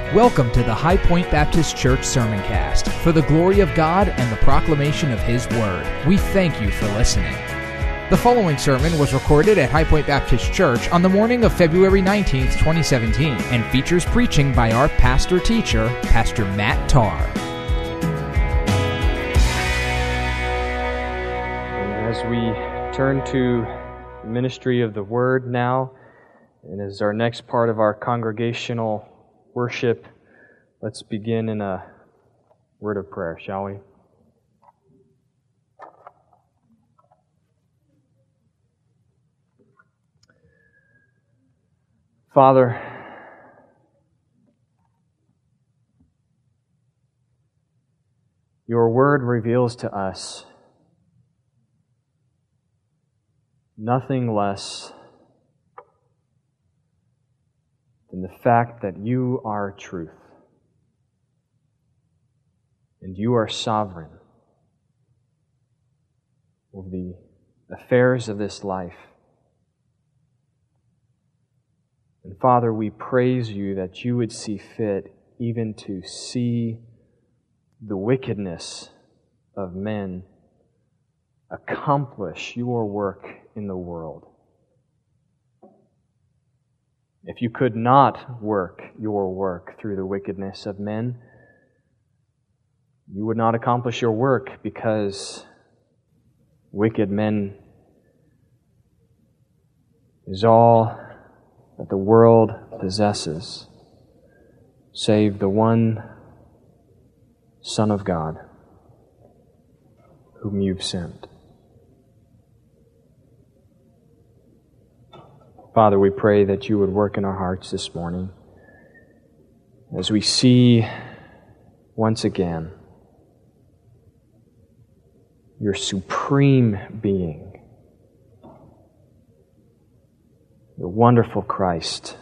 Welcome to the High Point Baptist Church Sermoncast for the glory of God and the proclamation of His Word. We thank you for listening. The following sermon was recorded at High Point Baptist Church on the morning of February 19th, 2017, and features preaching by our pastor-teacher, Pastor Matt Tarr. And as we turn to the ministry of the Word now, and as our next part of our congregational worship, let's begin in a word of prayer, shall we? Father, your Word reveals to us nothing less than the fact that you are truth and you are sovereign over the affairs of this life. And Father, we praise you that you would see fit even to see the wickedness of men accomplish your work in the world. If you could not work your work through the wickedness of men, you would not accomplish your work because wicked men is all that the world possesses, save the one Son of God whom you've sent. Father, we pray that you would work in our hearts this morning as we see once again your supreme being, the wonderful Christ,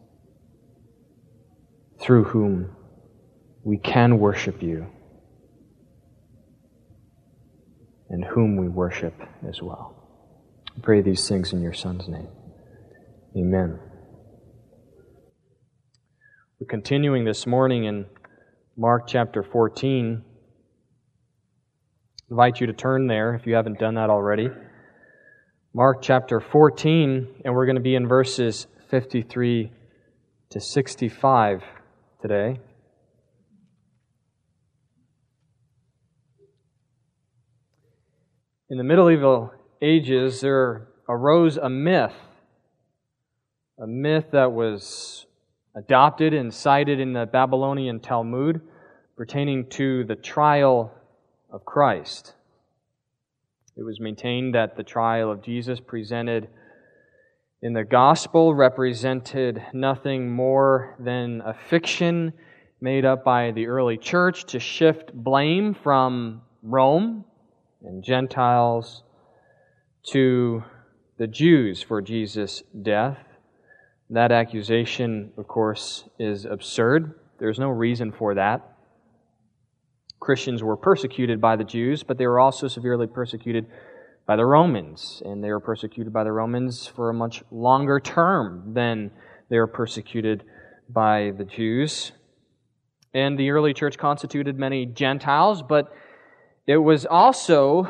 through whom we can worship you and whom we worship as well. I pray these things in your Son's name. Amen. We're continuing this morning in Mark chapter 14. I invite you to turn there if you haven't done that already. Mark chapter 14, and we're going to be in verses 53 to 65 today. In the medieval ages, there arose a myth that was adopted and cited in the Babylonian Talmud pertaining to the trial of Christ. It was maintained that the trial of Jesus presented in the gospel represented nothing more than a fiction made up by the early church to shift blame from Rome and Gentiles to the Jews for Jesus' death. That accusation, of course, is absurd. There's no reason for that. Christians were persecuted by the Jews, but they were also severely persecuted by the Romans. And they were persecuted by the Romans for a much longer term than they were persecuted by the Jews. And the early church constituted many Gentiles, but it was also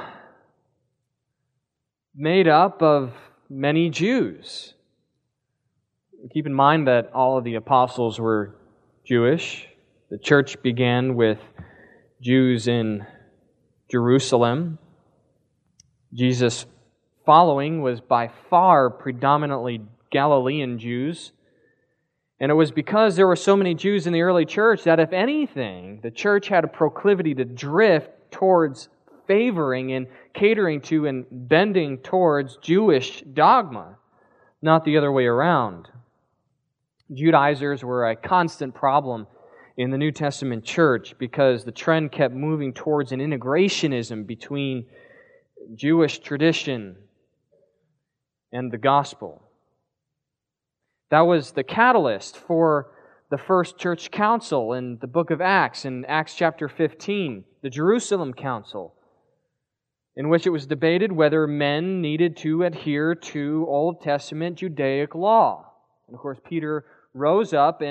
made up of many Jews. Keep in mind that all of the apostles were Jewish. The church began with Jews in Jerusalem. Jesus' following was by far predominantly Galilean Jews. And it was because there were so many Jews in the early church that, if anything, the church had a proclivity to drift towards favoring and catering to and bending towards Jewish dogma, not the other way around. Judaizers were a constant problem in the New Testament church because the trend kept moving towards an integrationism between Jewish tradition and the gospel. That was the catalyst for the first church council in the book of Acts, in Acts chapter 15, the Jerusalem Council, in which it was debated whether men needed to adhere to Old Testament Judaic law. And of course, Peter rose up and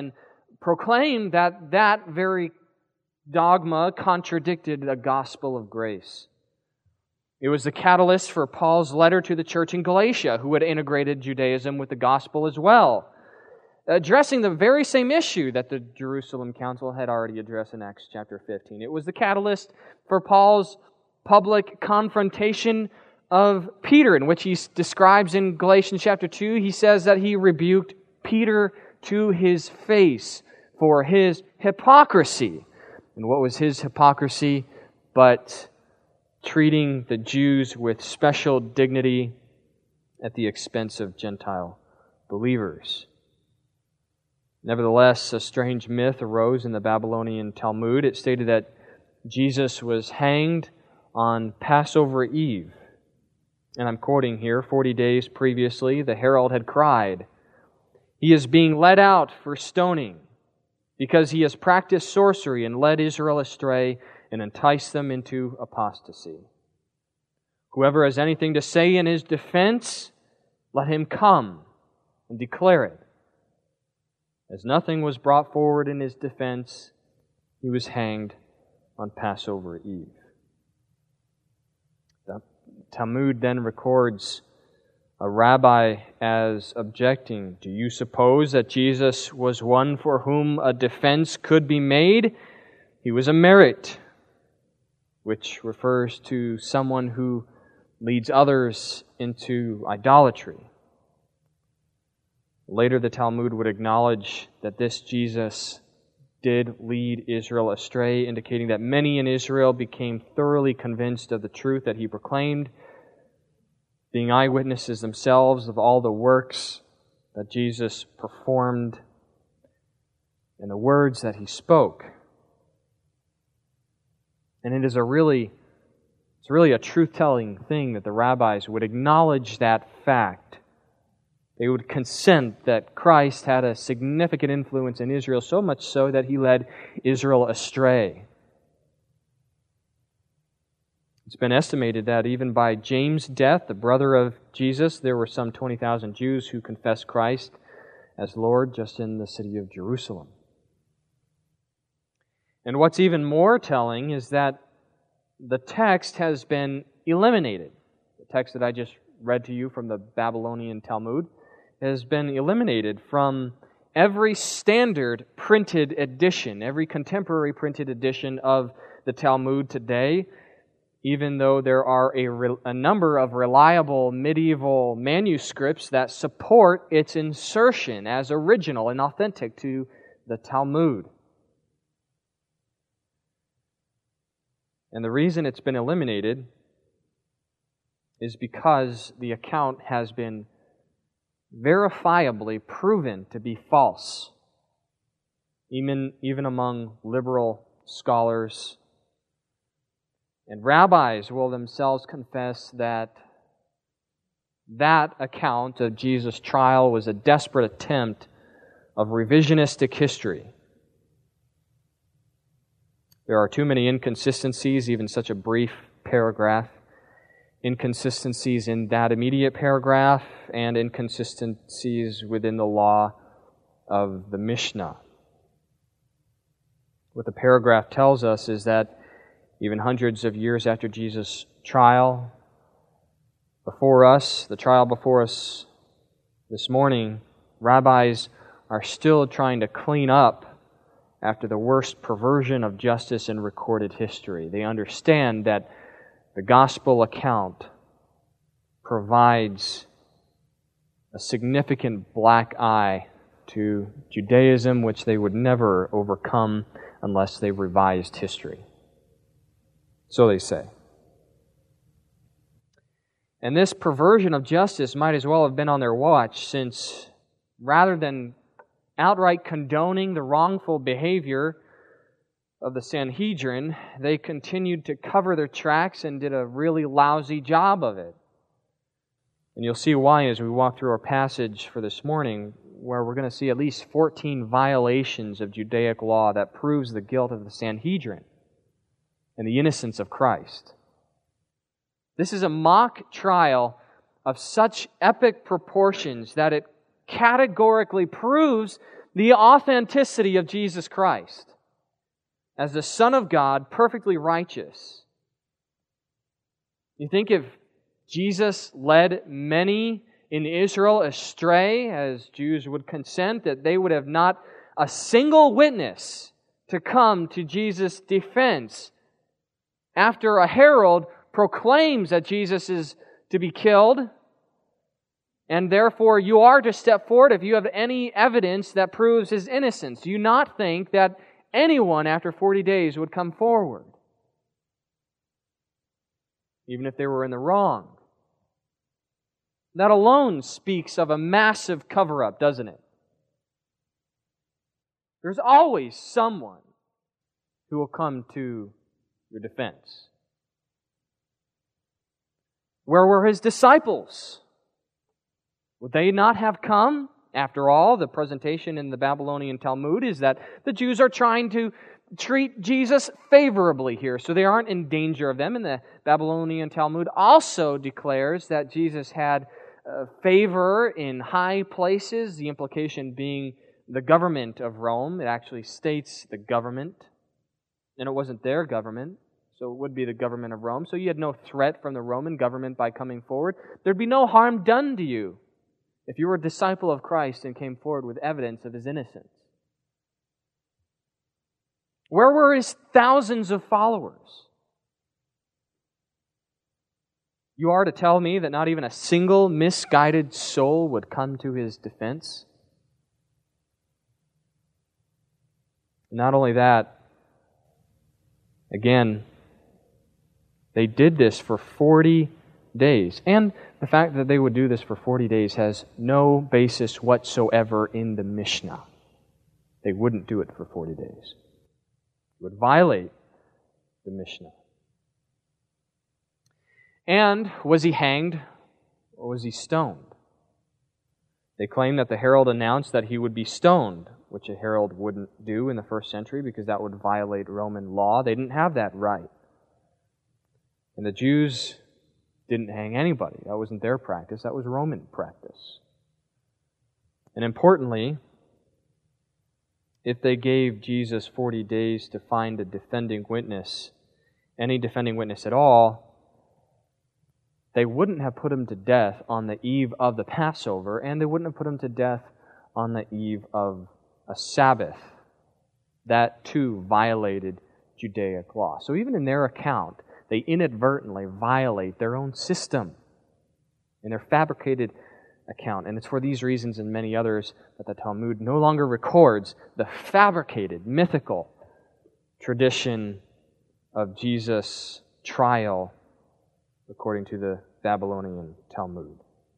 proclaimed that that very dogma contradicted the gospel of grace. It was the catalyst for Paul's letter to the church in Galatia, who had integrated Judaism with the gospel as well, addressing the very same issue that the Jerusalem Council had already addressed in Acts chapter 15. It was the catalyst for Paul's public confrontation of Peter, in which he describes in Galatians chapter 2, he says that he rebuked Peter to his face for his hypocrisy. And what was his hypocrisy but treating the Jews with special dignity at the expense of Gentile believers? Nevertheless, a strange myth arose in the Babylonian Talmud. It stated that Jesus was hanged on Passover Eve. And I'm quoting here, 40 days previously, the herald had cried, "He is being led out for stoning because he has practiced sorcery and led Israel astray and enticed them into apostasy. Whoever has anything to say in his defense, let him come and declare it." As nothing was brought forward in his defense, he was hanged on Passover Eve. The Talmud then records a rabbi as objecting, "Do you suppose that Jesus was one for whom a defense could be made? He was a merit," which refers to someone who leads others into idolatry. Later, the Talmud would acknowledge that this Jesus did lead Israel astray, indicating that many in Israel became thoroughly convinced of the truth that he proclaimed, being eyewitnesses themselves of all the works that Jesus performed and the words that he spoke. And it's really a truth-telling thing that the rabbis would acknowledge that fact. They would consent that Christ had a significant influence in Israel, so much so that he led Israel astray. It's been estimated that even by James' death, the brother of Jesus, there were some 20,000 Jews who confessed Christ as Lord just in the city of Jerusalem. And what's even more telling is that the text has been eliminated. The text that I just read to you from the Babylonian Talmud has been eliminated from every standard printed edition, every contemporary printed edition of the Talmud today, even though there are a number of reliable medieval manuscripts that support its insertion as original and authentic to the Talmud. And the reason it's been eliminated is because the account has been verifiably proven to be false, even among liberal scholars. And rabbis will themselves confess that that account of Jesus' trial was a desperate attempt of revisionistic history. There are too many inconsistencies, even such a brief paragraph. Inconsistencies in that immediate paragraph and inconsistencies within the law of the Mishnah. What the paragraph tells us is that even hundreds of years after Jesus' trial before us, the trial before us this morning, rabbis are still trying to clean up after the worst perversion of justice in recorded history. They understand that the gospel account provides a significant black eye to Judaism, which they would never overcome unless they revised history. So they say. And this perversion of justice might as well have been on their watch, since rather than outright condoning the wrongful behavior of the Sanhedrin, they continued to cover their tracks and did a really lousy job of it. And you'll see why as we walk through our passage for this morning, where we're going to see at least 14 violations of Judaic law that proves the guilt of the Sanhedrin and the innocence of Christ. This is a mock trial of such epic proportions that it categorically proves the authenticity of Jesus Christ as the Son of God, perfectly righteous. You think if Jesus led many in Israel astray, as Jews would consent, that they would have not a single witness to come to Jesus' defense after a herald proclaims that Jesus is to be killed, and therefore you are to step forward if you have any evidence that proves His innocence. Do you not think that anyone after 40 days would come forward, even if they were in the wrong? That alone speaks of a massive cover-up, doesn't it? There's always someone who will come to your defense. Where were His disciples? Would they not have come? After all, the presentation in the Babylonian Talmud is that the Jews are trying to treat Jesus favorably here, so they aren't in danger of them. And the Babylonian Talmud also declares that Jesus had favor in high places, the implication being the government of Rome. It actually states the government, and it wasn't their government, so it would be the government of Rome. So you had no threat from the Roman government by coming forward. There'd be no harm done to you if you were a disciple of Christ and came forward with evidence of His innocence. Where were His thousands of followers? You are to tell me that not even a single misguided soul would come to His defense? Not only that, again, they did this for 40 days. And the fact that they would do this for 40 days has no basis whatsoever in the Mishnah. They wouldn't do it for 40 days. It would violate the Mishnah. And was He hanged or was He stoned? They claim that the herald announced that He would be stoned, which a herald wouldn't do in the first century because that would violate Roman law. They didn't have that right. And the Jews didn't hang anybody. That wasn't their practice. That was Roman practice. And importantly, if they gave Jesus 40 days to find a defending witness, any defending witness at all, they wouldn't have put Him to death on the eve of the Passover, and they wouldn't have put Him to death on the eve of a Sabbath. That too violated Judaic law. So even in their account, they inadvertently violate their own system in their fabricated account. And it's for these reasons and many others that the Talmud no longer records the fabricated, mythical tradition of Jesus' trial according to the Babylonian Talmud.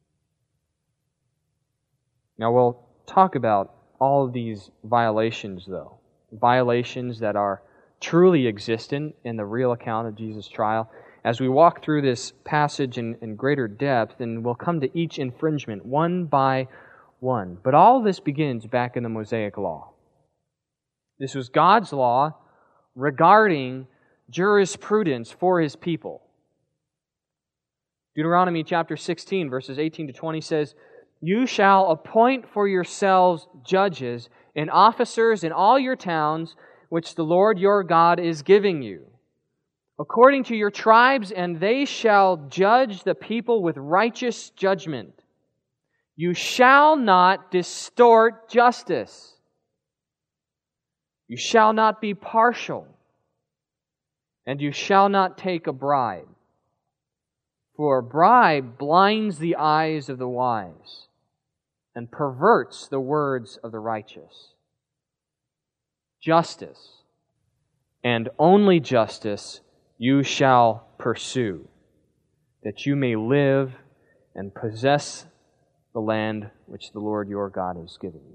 Now we'll talk about all of these violations, though. Violations that are truly existent in the real account of Jesus' trial. As we walk through this passage in greater depth, and we'll come to each infringement one by one. But all of this begins back in the Mosaic Law. This was God's law regarding jurisprudence for His people. Deuteronomy chapter 16, verses 18 to 20 says, "You shall appoint for yourselves judges and officers in all your towns, which the Lord your God is giving you, according to your tribes, and they shall judge the people with righteous judgment. You shall not distort justice. You shall not be partial, and you shall not take a bribe. For a bribe blinds the eyes of the wise and perverts the words of the righteous. Justice, and only justice, you shall pursue, that you may live and possess the land which the Lord your God has given you."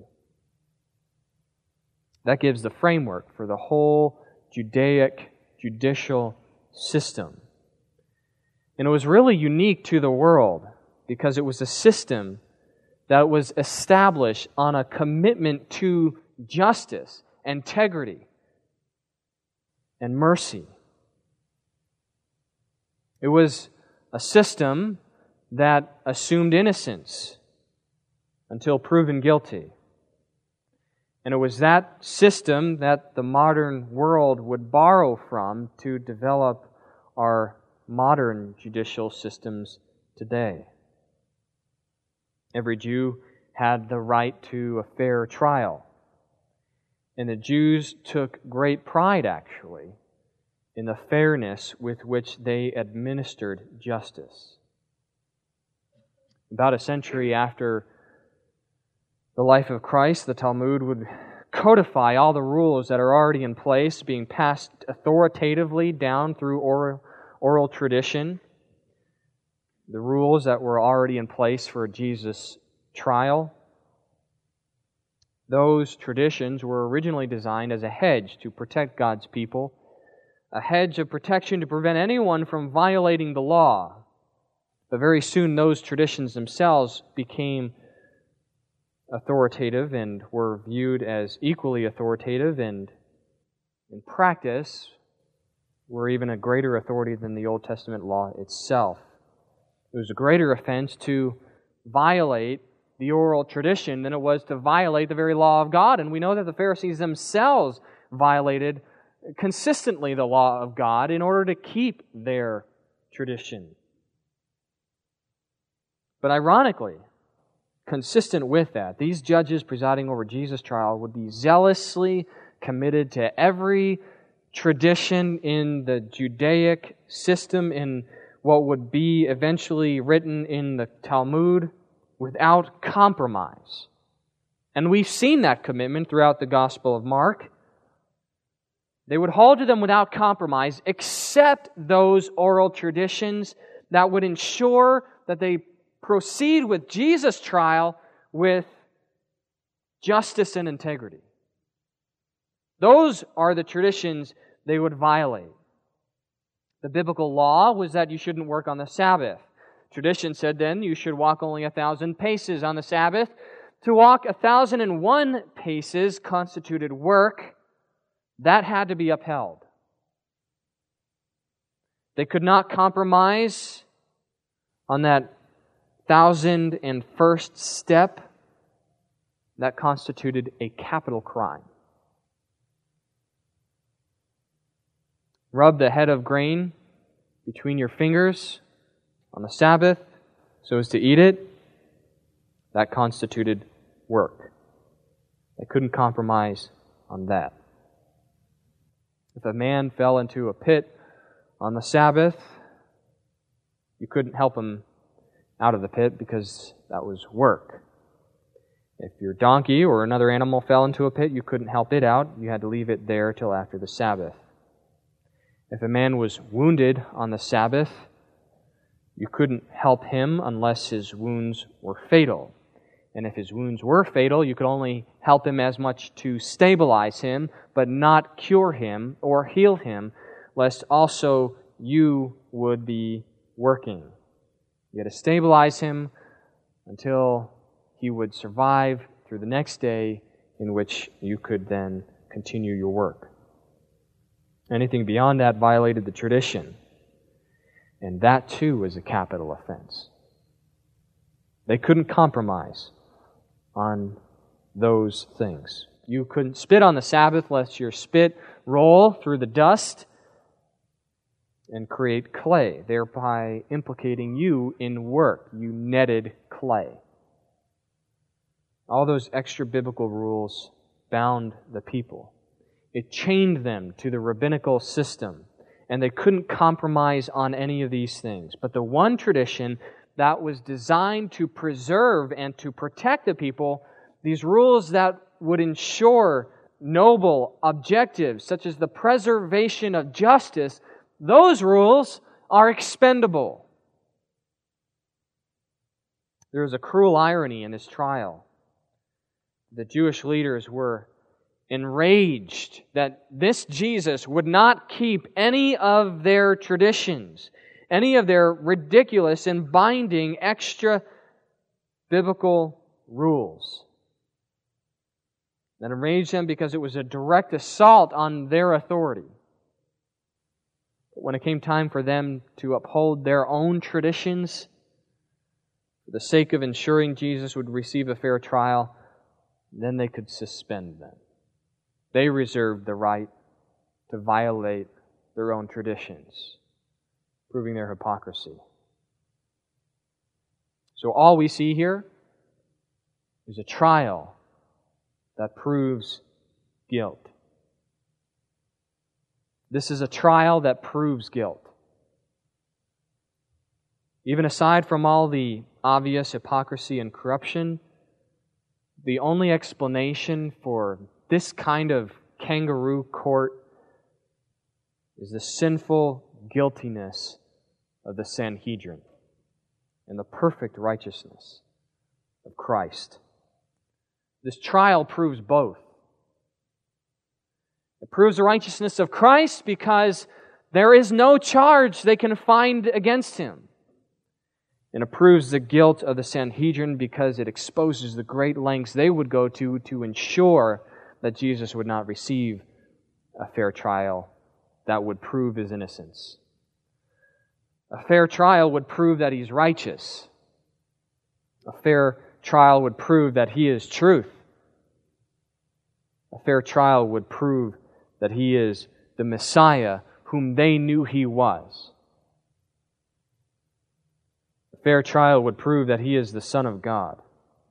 That gives the framework for the whole Judaic judicial system. And it was really unique to the world because it was a system that was established on a commitment to justice, integrity, and mercy. It was a system that assumed innocence until proven guilty. And it was that system that the modern world would borrow from to develop our modern judicial systems today. Every Jew had the right to a fair trial. And the Jews took great pride, actually, in the fairness with which they administered justice. About a century after the life of Christ, the Talmud would codify all the rules that are already in place, being passed authoritatively down through oral tradition. The rules that were already in place for Jesus' trial. Those traditions were originally designed as a hedge to protect God's people, a hedge of protection to prevent anyone from violating the law. But very soon those traditions themselves became authoritative and were viewed as equally authoritative, and in practice were even a greater authority than the Old Testament law itself. It was a greater offense to violate the oral tradition than it was to violate the very law of God. And we know that the Pharisees themselves violated consistently the law of God in order to keep their tradition. But ironically, consistent with that, these judges presiding over Jesus' trial would be zealously committed to every tradition in the Judaic system, in what would be eventually written in the Talmud, without compromise. And we've seen that commitment throughout the Gospel of Mark. They would hold to them without compromise, except those oral traditions that would ensure that they proceed with Jesus' trial with justice and integrity. Those are the traditions they would violate. The biblical law was that you shouldn't work on the Sabbath. Tradition said then you should walk only 1,000 paces on the Sabbath. To walk 1,001 paces constituted work. That had to be upheld. They could not compromise on that 1,001st step. That constituted a capital crime. Rub the head of grain between your fingers on the Sabbath so as to eat it. That constituted work. They couldn't compromise on that. If a man fell into a pit on the Sabbath, you couldn't help him out of the pit because that was work. If your donkey or another animal fell into a pit, you couldn't help it out. You had to leave it there till after the Sabbath. If a man was wounded on the Sabbath, you couldn't help him unless his wounds were fatal. And if his wounds were fatal, you could only help him as much to stabilize him, but not cure him or heal him, lest also you would be working. You had to stabilize him until he would survive through the next day, in which you could then continue your work. Anything beyond that violated the tradition. And that too was a capital offense. They couldn't compromise on those things. You couldn't spit on the Sabbath lest your spit roll through the dust and create clay, thereby implicating you in work. You netted clay. All those extra biblical rules bound the people. It chained them to the rabbinical system, and they couldn't compromise on any of these things. But the one tradition that was designed to preserve and to protect the people, these rules that would ensure noble objectives, such as the preservation of justice, those rules are expendable. There is a cruel irony in this trial. The Jewish leaders were enraged that this Jesus would not keep any of their traditions, any of their ridiculous and binding extra biblical rules. That enraged them because it was a direct assault on their authority. But when it came time for them to uphold their own traditions, for the sake of ensuring Jesus would receive a fair trial, then they could suspend them. they reserved the right to violate their own traditions, proving their hypocrisy. So all we see here is a trial that proves guilt. This is a trial that proves guilt. Even aside from all the obvious hypocrisy and corruption, the only explanation for this kind of kangaroo court is the sinful guiltiness of the Sanhedrin and the perfect righteousness of Christ. This trial proves both. It proves the righteousness of Christ because there is no charge they can find against Him. And it proves the guilt of the Sanhedrin because it exposes the great lengths they would go to ensure that Jesus would not receive a fair trial that would prove His innocence. A fair trial would prove that He's righteous. A fair trial would prove that He is truth. A fair trial would prove that He is the Messiah whom they knew He was. A fair trial would prove that He is the Son of God.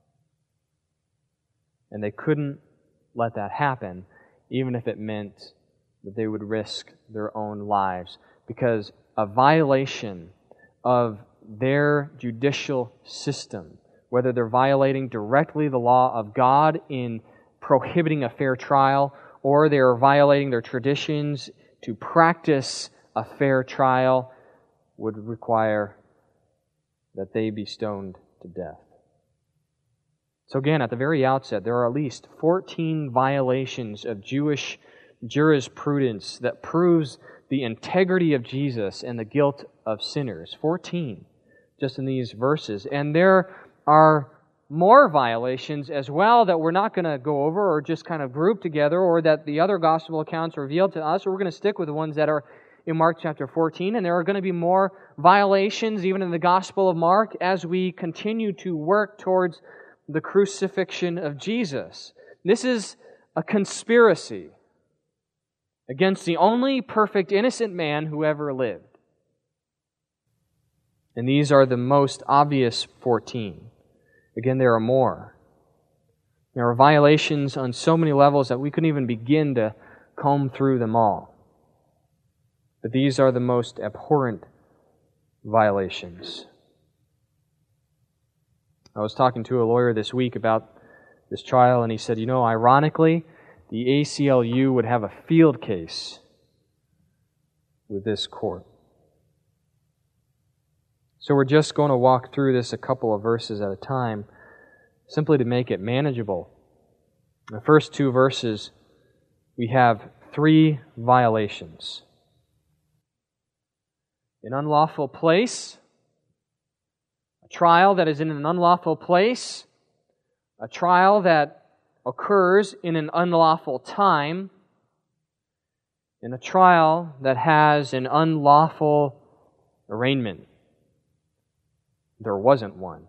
And they couldn't let that happen, even if it meant that they would risk their own lives, because a violation of their judicial system, whether they're violating directly the law of God in prohibiting a fair trial, or they're violating their traditions to practice a fair trial, would require that they be stoned to death. So again, at the very outset, there are at least 14 violations of Jewish jurisprudence that proves the integrity of Jesus and the guilt of sinners. 14, just in these verses. And there are more violations as well that we're not going to go over or just kind of group together, or that the other gospel accounts revealed to us. We're going to stick with the ones that are in Mark chapter 14, and there are going to be more violations even in the Gospel of Mark as we continue to work towards the crucifixion of Jesus. This is a conspiracy against the only perfect, innocent man who ever lived. And these are the most obvious 14. Again, there are more. There are violations on so many levels that we couldn't even begin to comb through them all. But these are the most abhorrent violations. I was talking to a lawyer this week about this trial, and he said, ironically, the ACLU would have a field case with this court. So we're just going to walk through this a couple of verses at a time, simply to make it manageable. In the first two verses, we have 3 violations. An unlawful place, a trial that is in an unlawful place, a trial that occurs in an unlawful time, and a trial that has an unlawful arraignment. There wasn't one.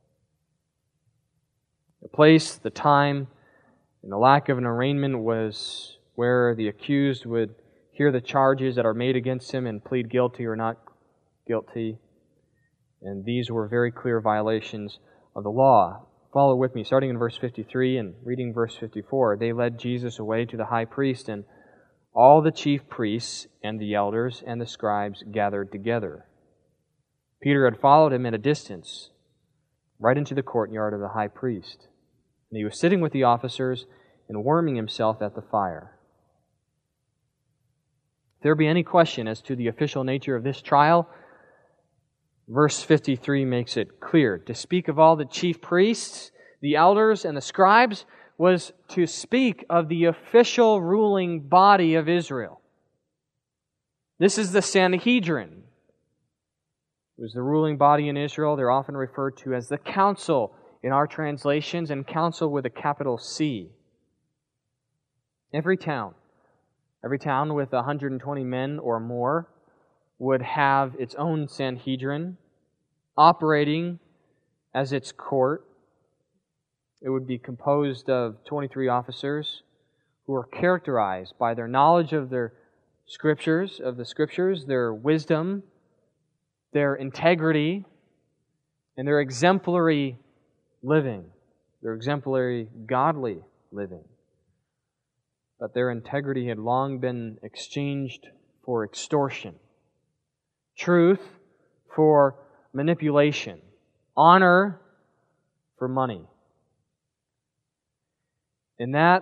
The place, the time, and the lack of an arraignment was where the accused would hear the charges that are made against him and plead guilty or not guilty. And these were very clear violations of the law. Follow with me, starting in verse 53 and reading verse 54. They led Jesus away to the high priest, and all the chief priests and the elders and the scribes gathered together. Peter had followed him at a distance, right into the courtyard of the high priest. And he was sitting with the officers and warming himself at the fire. If there be any question as to the official nature of this trial, verse 53 makes it clear. To speak of all the chief priests, the elders, and the scribes was to speak of the official ruling body of Israel. This is the Sanhedrin. It was the ruling body in Israel. They're often referred to as the council in our translations, and council with a capital C. Every town with 120 men or more would have its own Sanhedrin operating as its court. It would be composed of 23 officers who are characterized by their knowledge of the Scriptures, their wisdom, their integrity, and their exemplary living, their exemplary godly living. But their integrity had long been exchanged for extortion, truth for manipulation, honor for money. And that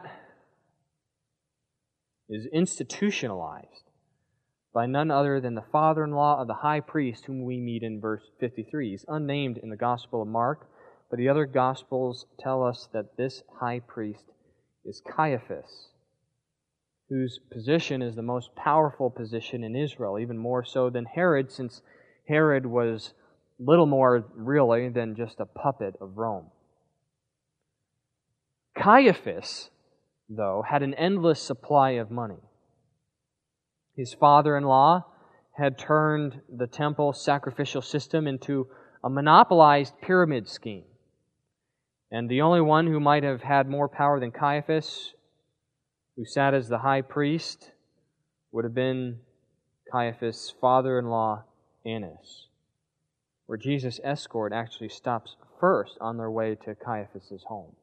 is institutionalized by none other than the father-in-law of the high priest whom we meet in verse 53. He's unnamed in the Gospel of Mark, but the other Gospels tell us that this high priest is Caiaphas, whose position is the most powerful position in Israel, even more so than Herod, since Herod was little more really than just a puppet of Rome. Caiaphas, though, had an endless supply of money. His father-in-law had turned the temple sacrificial system into a monopolized pyramid scheme. And the only one who might have had more power than Caiaphas, who sat as the high priest, would have been Caiaphas' father-in-law, Annas, where Jesus' escort actually stops first on their way to Caiaphas' home.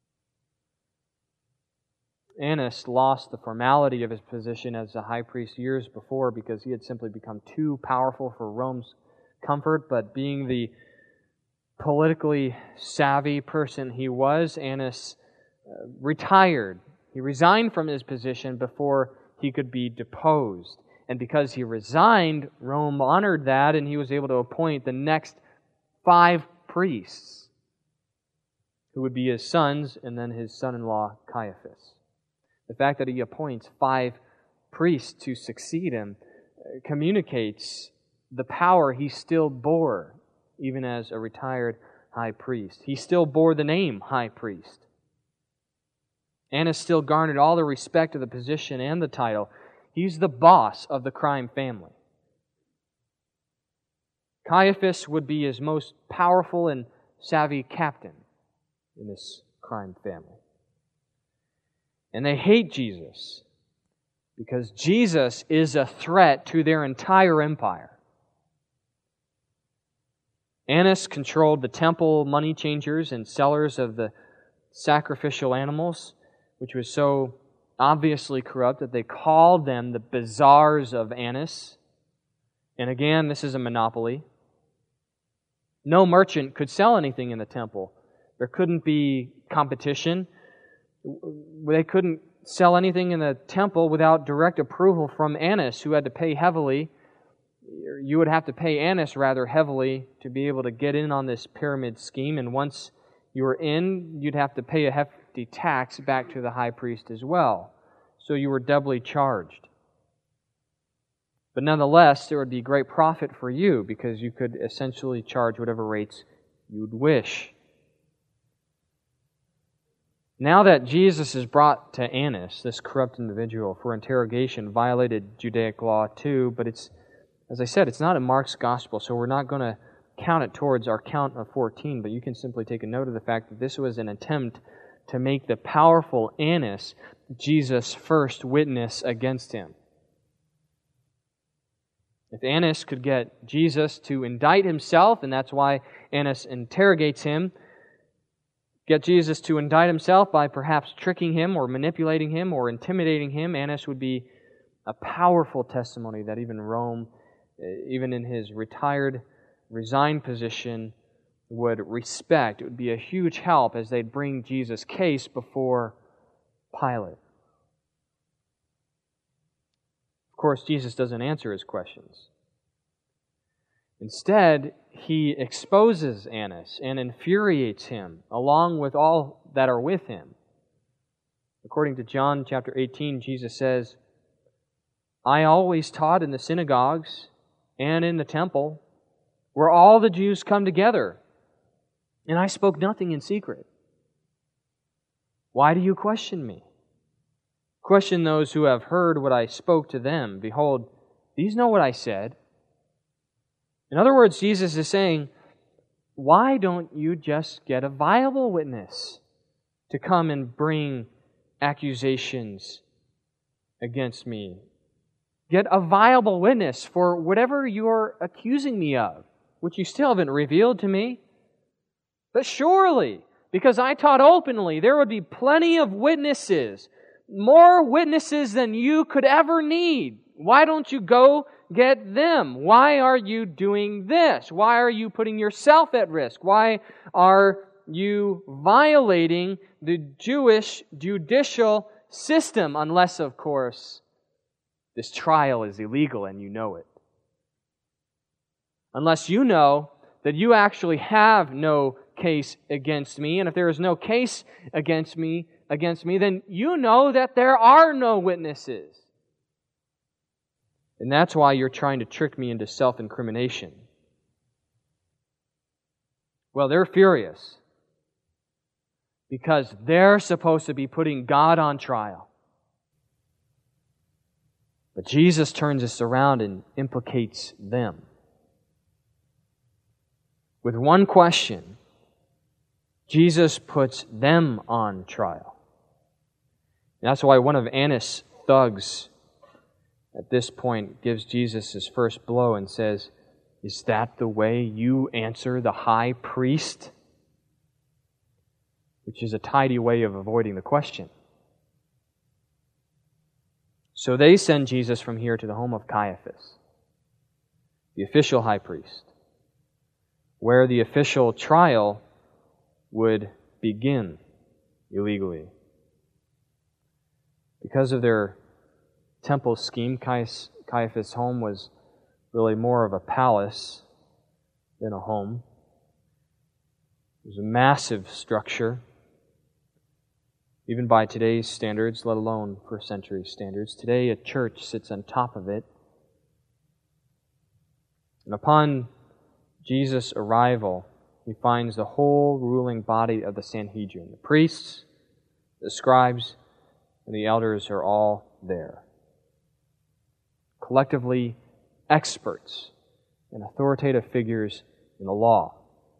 Annas lost the formality of his position as a high priest years before because he had simply become too powerful for Rome's comfort, but being the politically savvy person he was, Annas retired. He resigned from his position before he could be deposed. And because he resigned, Rome honored that, and he was able to appoint the next 5 priests, who would be his sons, and then his son-in-law, Caiaphas. The fact that he appoints 5 priests to succeed him communicates the power he still bore, even as a retired high priest. He still bore the name high priest. Annas still garnered all the respect of the position and the title. He's the boss of the crime family. Caiaphas would be his most powerful and savvy captain in this crime family. And they hate Jesus because Jesus is a threat to their entire empire. Annas controlled the temple money changers and sellers of the sacrificial animals, which was so obviously corrupt that they called them the bazaars of Annas. And again, this is a monopoly. No merchant could sell anything in the temple. There couldn't be competition. They couldn't sell anything in the temple without direct approval from Annas, who had to pay heavily. You would have to pay Annas rather heavily to be able to get in on this pyramid scheme, and once you were in, you'd have to pay a hefty tax back to the high priest as well. So you were doubly charged. But nonetheless, there would be great profit for you because you could essentially charge whatever rates you'd wish. Now that Jesus is brought to Annas, this corrupt individual, for interrogation, violated Judaic law too, but it's, as I said, it's not in Mark's gospel, so we're not going to count it towards our count of 14, but you can simply take a note of the fact that this was an attempt to make the powerful Annas Jesus' first witness against him. If Annas could get Jesus to indict himself, and that's why Annas interrogates him, get Jesus to indict himself by perhaps tricking him or manipulating him or intimidating him, Annas would be a powerful testimony that even Rome, even in his resigned position, would respect. It would be a huge help as they'd bring Jesus' case before Pilate. Of course, Jesus doesn't answer his questions. Instead, he exposes Annas and infuriates him, along with all that are with him. According to John chapter 18, Jesus says, "I always taught in the synagogues and in the temple, where all the Jews come together, and I spoke nothing in secret. Why do you question me? Question those who have heard what I spoke to them. Behold, these know what I said." In other words, Jesus is saying, why don't you just get a viable witness to come and bring accusations against me. Get a viable witness for whatever you're accusing me of, which you still haven't revealed to me. But surely, because I taught openly, there would be plenty of witnesses, more witnesses than you could ever need. Why don't you go get them? Why are you doing this? Why are you putting yourself at risk? Why are you violating the Jewish judicial system? Unless, of course, this trial is illegal and you know it. Unless you know that you actually have no case against me, and if there is no case against me, then you know that there are no witnesses. And that's why you're trying to trick me into self-incrimination. Well, they're furious because they're supposed to be putting God on trial. But Jesus turns this around and implicates them. With one question, Jesus puts them on trial. And that's why one of Annas' thugs at this point gives Jesus his first blow and says, "Is that the way you answer the high priest?" Which is a tidy way of avoiding the question. So they send Jesus from here to the home of Caiaphas, the official high priest, where the official trial would begin illegally. Because of their temple scheme, Caiaphas' home was really more of a palace than a home. It was a massive structure, even by today's standards, let alone first century standards. Today, a church sits on top of it. And upon Jesus' arrival, he finds the whole ruling body of the Sanhedrin. The priests, the scribes, and the elders are all there. Collectively experts and authoritative figures in the law.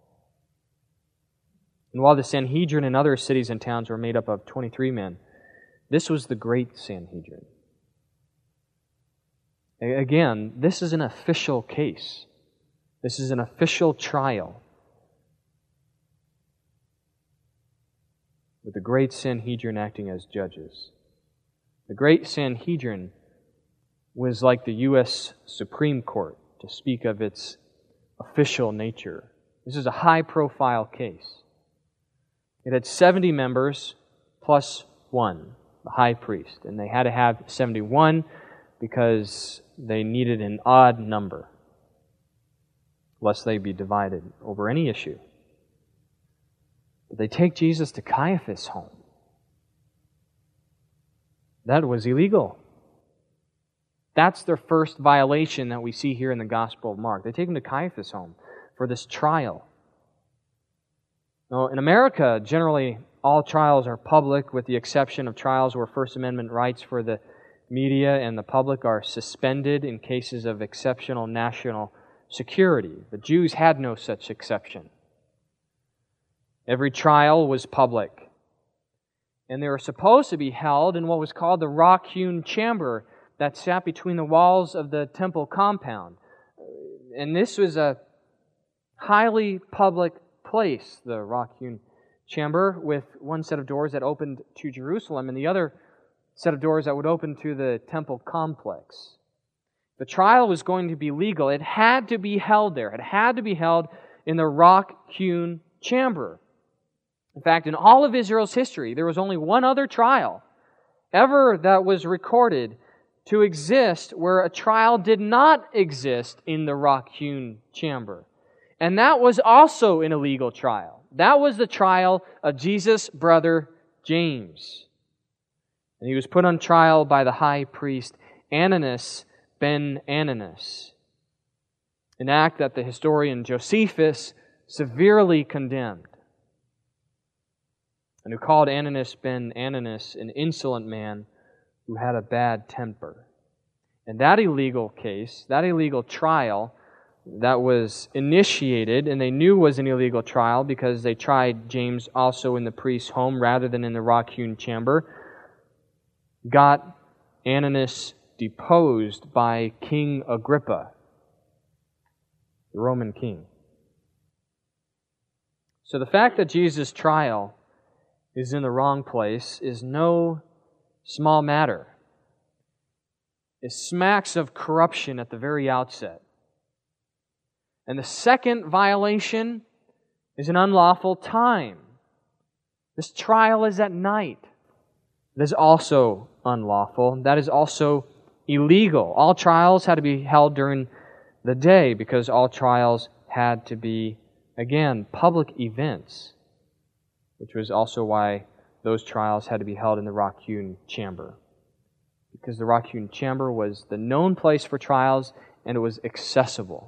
And while the Sanhedrin in other cities and towns were made up of 23 men, this was the great Sanhedrin. Again, this is an official case. This is an official trial. With the great Sanhedrin acting as judges. The great Sanhedrin was like the U.S. Supreme Court, to speak of its official nature. This is a high-profile case. It had 70 members plus one, the high priest. And they had to have 71 because they needed an odd number, lest they be divided over any issue. But they take Jesus to Caiaphas' home. That was illegal. That's their first violation that we see here in the Gospel of Mark. They take him to Caiaphas' home for this trial. Now, in America, generally, all trials are public, with the exception of trials where First Amendment rights for the media and the public are suspended in cases of exceptional national security. The Jews had no such exception. Every trial was public. And they were supposed to be held in what was called the rock-hewn chamber that sat between the walls of the temple compound. And this was a highly public place, the rock-hewn chamber, with one set of doors that opened to Jerusalem and the other set of doors that would open to the temple complex. The trial was going to be legal. It had to be held there. It had to be held in the rock-hewn chamber. In fact, in all of Israel's history, there was only one other trial ever that was recorded to exist where a trial did not exist in the rock-hewn chamber. And that was also an illegal trial. That was the trial of Jesus' brother James. And he was put on trial by the high priest Annas ben Annas, an act that the historian Josephus severely condemned, and who called Annas ben Annas an insolent man who had a bad temper. And that illegal case, that illegal trial that was initiated, and they knew was an illegal trial because they tried James also in the priest's home rather than in the rock-hewn chamber, got Ananus deposed by King Agrippa, the Roman king. So the fact that Jesus' trial is in the wrong place is no small matter. It smacks of corruption at the very outset. And the second violation is an unlawful time. This trial is at night. That is also unlawful. That is also illegal. All trials had to be held during the day because all trials had to be, again, public events, which was also why those trials had to be held in the rock-hewn chamber. Because the rock-hewn chamber was the known place for trials and it was accessible.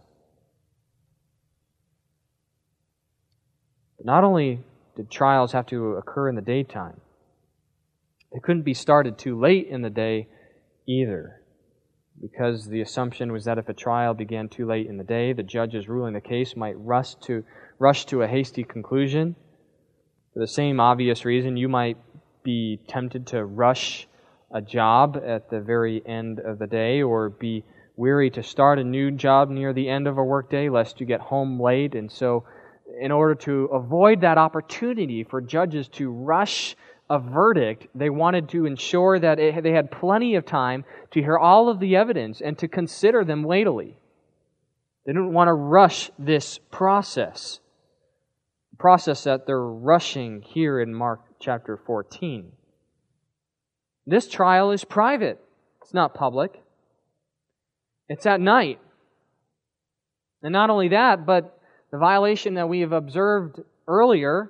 But not only did trials have to occur in the daytime, they couldn't be started too late in the day either, because the assumption was that if a trial began too late in the day, the judges ruling the case might rush to a hasty conclusion. For the same obvious reason, you might be tempted to rush a job at the very end of the day, or be weary to start a new job near the end of a workday, lest you get home late. And so, in order to avoid that opportunity for judges to rush a verdict, they wanted to ensure that they had plenty of time to hear all of the evidence and to consider them weightily. They didn't want to rush this process. The process that they're rushing here in Mark chapter 14. This trial is private. It's not public. It's at night. And not only that, but the violation that we have observed earlier,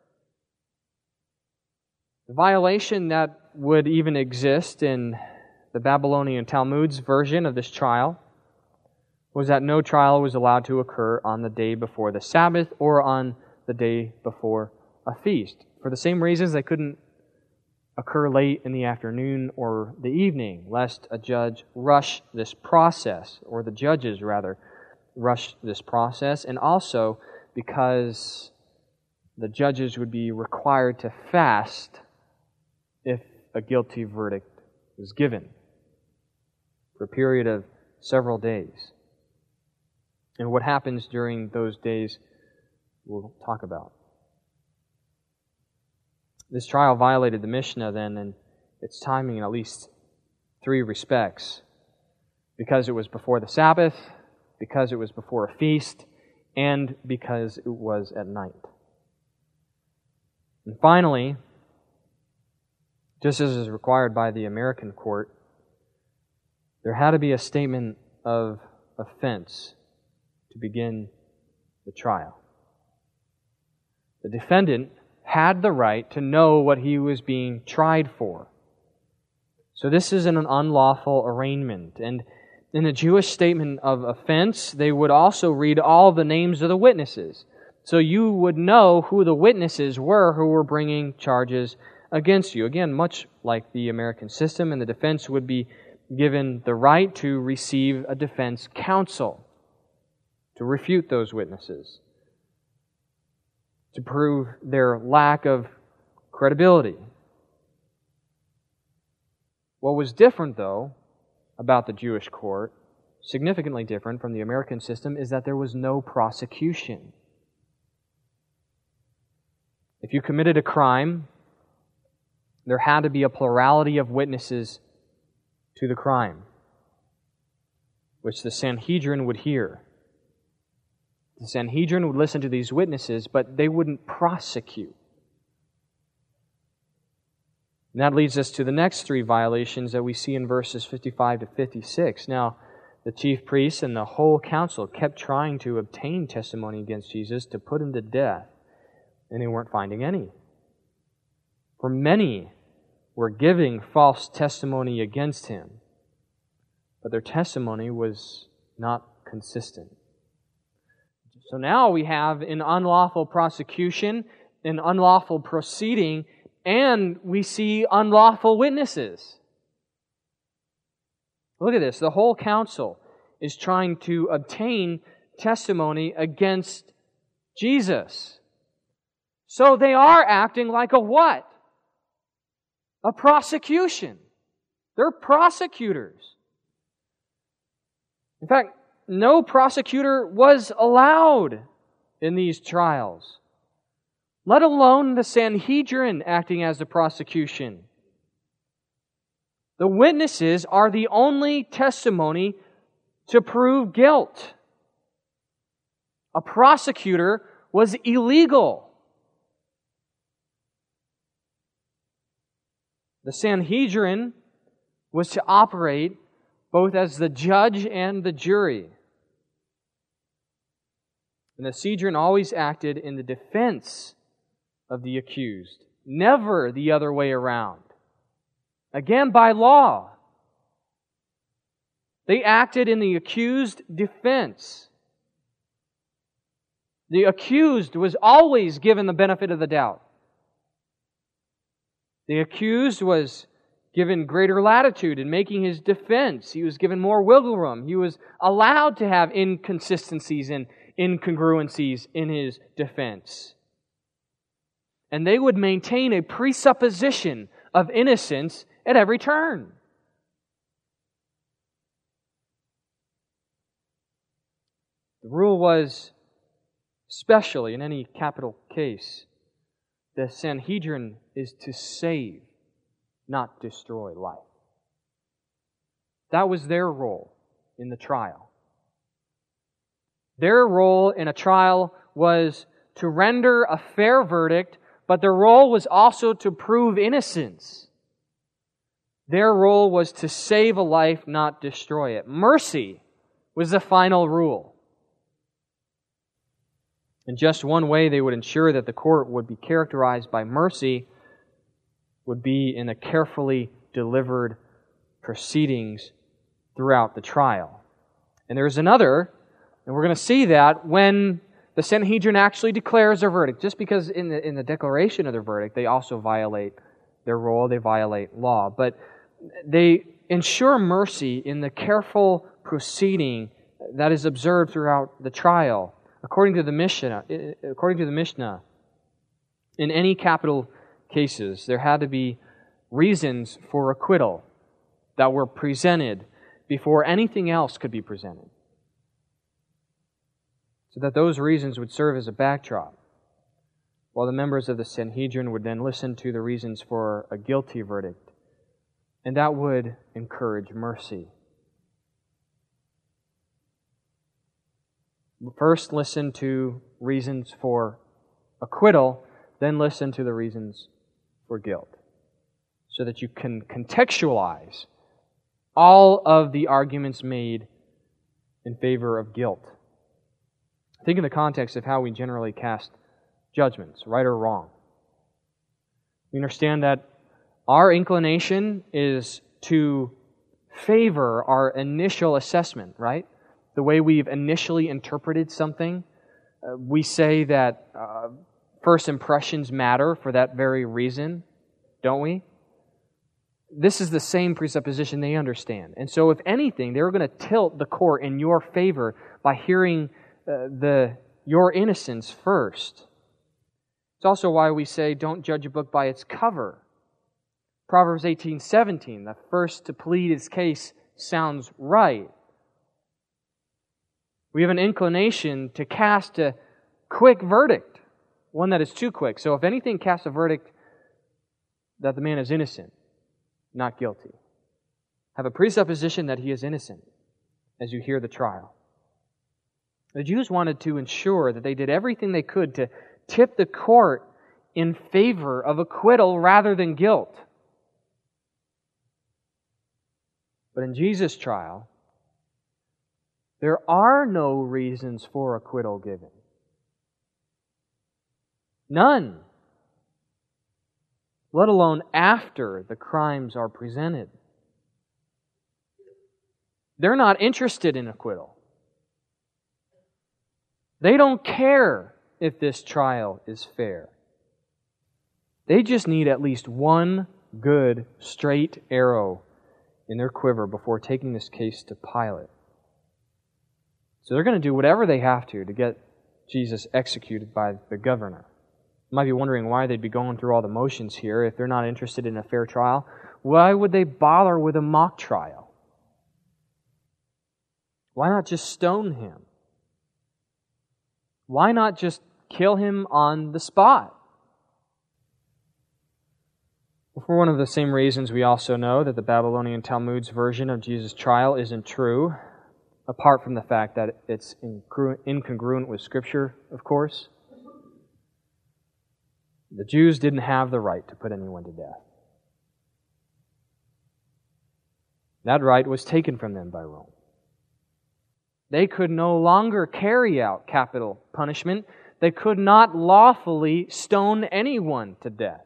the violation that would even exist in the Babylonian Talmud's version of this trial, was that no trial was allowed to occur on the day before the Sabbath or on the day before a feast. For the same reasons, they couldn't occur late in the afternoon or the evening, lest a judge rush this process, or the judges rather, rush this process, and also because the judges would be required to fast if a guilty verdict was given for a period of several days. And what happens during those days, we'll talk about. This trial violated the Mishnah then and its timing in at least 3 respects. Because it was before the Sabbath, because it was before a feast, and because it was at night. And finally, just as is required by the American court, there had to be a statement of offense to begin the trial. The defendant had the right to know what he was being tried for. So this is an unlawful arraignment. And in the Jewish statement of offense, they would also read all the names of the witnesses. So you would know who the witnesses were who were bringing charges against you. Again, much like the American system, and the defense would be given the right to receive a defense counsel to refute those witnesses, to prove their lack of credibility. What was different, though, about the Jewish court, significantly different from the American system, is that there was no prosecution. If you committed a crime, there had to be a plurality of witnesses to the crime, which the Sanhedrin would hear. The Sanhedrin would listen to these witnesses, but they wouldn't prosecute. And that leads us to the next 3 violations that we see in verses 55 to 56. Now, the chief priests and the whole council kept trying to obtain testimony against Jesus to put him to death, and they weren't finding any. For many were giving false testimony against him, but their testimony was not consistent. So now we have an unlawful prosecution, an unlawful proceeding, and we see unlawful witnesses. Look at this. The whole council is trying to obtain testimony against Jesus. So they are acting like a what? A prosecution. They're prosecutors. In fact, no prosecutor was allowed in these trials, let alone the Sanhedrin acting as the prosecution. The witnesses are the only testimony to prove guilt. A prosecutor was illegal. The Sanhedrin was to operate both as the judge and the jury. And the Sanhedrin always acted in the defense of the accused, never the other way around. Again, by law. They acted in the accused defense. The accused was always given the benefit of the doubt. The accused was given greater latitude in making his defense. He was given more wiggle room. He was allowed to have inconsistencies and incongruencies in his defense. And they would maintain a presupposition of innocence at every turn. The rule was, especially in any capital case, the Sanhedrin is to save, not destroy life. That was their role in the trial. Their role in a trial was to render a fair verdict, but their role was also to prove innocence. Their role was to save a life, not destroy it. Mercy was the final rule. And just one way they would ensure that the court would be characterized by mercy would be in the carefully delivered proceedings throughout the trial. And there's another, and we're going to see that when the Sanhedrin actually declares their verdict. Just because in the declaration of their verdict, they also violate their role, they violate law. But they ensure mercy in the careful proceeding that is observed throughout the trial. According to the Mishnah, in any capital cases, there had to be reasons for acquittal that were presented before anything else could be presented, so that those reasons would serve as a backdrop, while the members of the Sanhedrin would then listen to the reasons for a guilty verdict, and that would encourage mercy. First, listen to reasons for acquittal, then listen to the reasons for guilt, so that you can contextualize all of the arguments made in favor of guilt. Think in the context of how we generally cast judgments, right or wrong. We understand that our inclination is to favor our initial assessment, right? The way we've initially interpreted something. We say that first impressions matter for that very reason, don't we? This is the same presupposition they understand. And so if anything, they're going to tilt the court in your favor by hearing your innocence first. It's also why we say don't judge a book by its cover. Proverbs 18:17, the first to plead his case sounds right. We have an inclination to cast a quick verdict, one that is too quick. So if anything, cast a verdict that the man is innocent, not guilty. Have a presupposition that he is innocent as you hear the trial. The Jews wanted to ensure that they did everything they could to tip the court in favor of acquittal rather than guilt. But in Jesus' trial, there are no reasons for acquittal given. None. Let alone after the crimes are presented. They're not interested in acquittal. They don't care if this trial is fair. They just need at least one good, straight arrow in their quiver before taking this case to Pilate. So they're going to do whatever they have to get Jesus executed by the governor. You might be wondering why they'd be going through all the motions here if they're not interested in a fair trial. why would they bother with a mock trial? Why not just stone him? Why not just kill him on the spot? For one of the same reasons, we also know that the Babylonian Talmud's version of Jesus' trial isn't true, apart from the fact that it's incongruent with Scripture, of course. The Jews didn't have the right to put anyone to death. That right was taken from them by Rome. They could no longer carry out capital punishment. They could not lawfully stone anyone to death.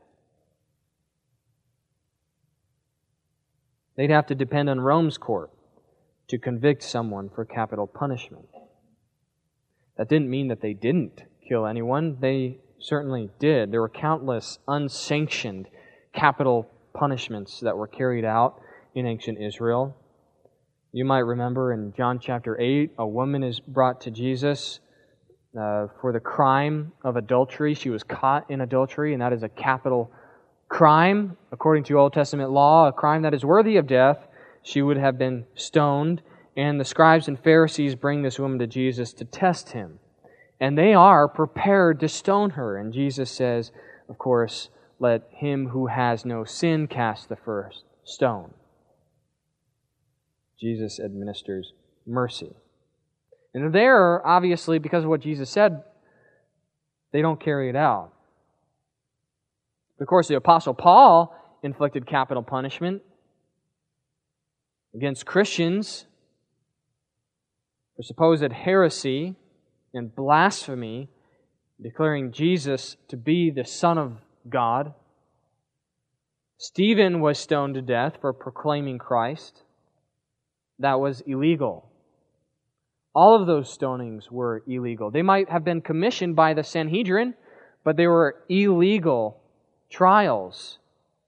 They'd have to depend on Rome's court to convict someone for capital punishment. That didn't mean that they didn't kill anyone. They certainly did. There were countless unsanctioned capital punishments that were carried out in ancient Israel. You might remember in John chapter 8, a woman is brought to Jesus for the crime of adultery. She was caught in adultery, and that is a capital crime, according to Old Testament law, a crime that is worthy of death. She would have been stoned, and the scribes and Pharisees bring this woman to Jesus to test him. And they are prepared to stone her. And Jesus says, of course, let him who has no sin cast the first stone. Jesus administers mercy. And there, obviously, because of what Jesus said, they don't carry it out. Of course, the Apostle Paul inflicted capital punishment against Christians for supposed heresy and blasphemy, declaring Jesus to be the Son of God. Stephen was stoned to death for proclaiming Christ. That was illegal. All of those stonings were illegal. They might have been commissioned by the Sanhedrin, but they were illegal trials.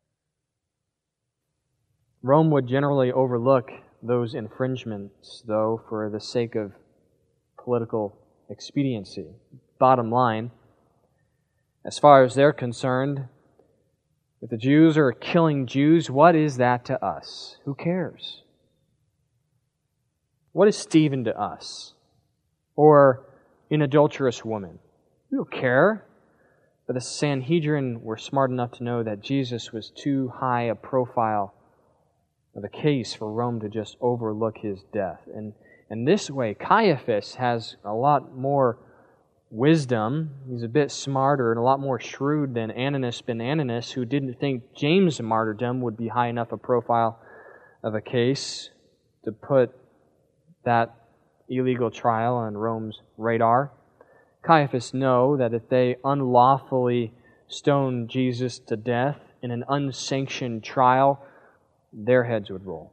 Rome would generally overlook those infringements, though, for the sake of political expediency. Bottom line, as far as they're concerned, if the Jews are killing Jews, what is that to us? Who cares? What is Stephen to us? Or an adulterous woman? We don't care. But the Sanhedrin were smart enough to know that Jesus was too high a profile of a case for Rome to just overlook his death. And this way, Caiaphas has a lot more wisdom. He's a bit smarter and a lot more shrewd than Ananus ben Ananus, who didn't think James' martyrdom would be high enough a profile of a case to put that illegal trial on Rome's radar. Caiaphas knew that if they unlawfully stoned Jesus to death in an unsanctioned trial, their heads would roll.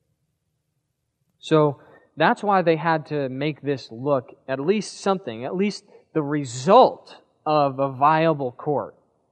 So that's why they had to make this look at least something, at least the result of a viable court.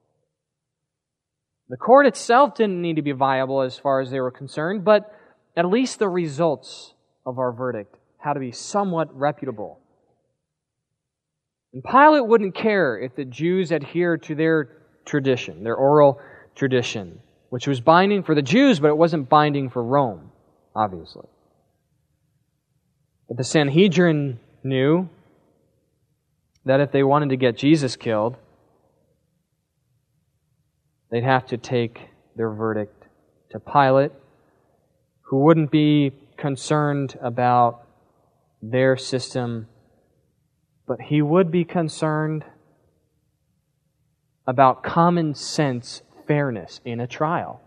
The court itself didn't need to be viable as far as they were concerned, but at least the results of our verdict had to be somewhat reputable. And Pilate wouldn't care if the Jews adhered to their tradition, their oral tradition, which was binding for the Jews, but it wasn't binding for Rome, obviously. But the Sanhedrin knew that if they wanted to get Jesus killed, they'd have to take their verdict to Pilate, who wouldn't be concerned about their system, but he would be concerned about common sense fairness in a trial.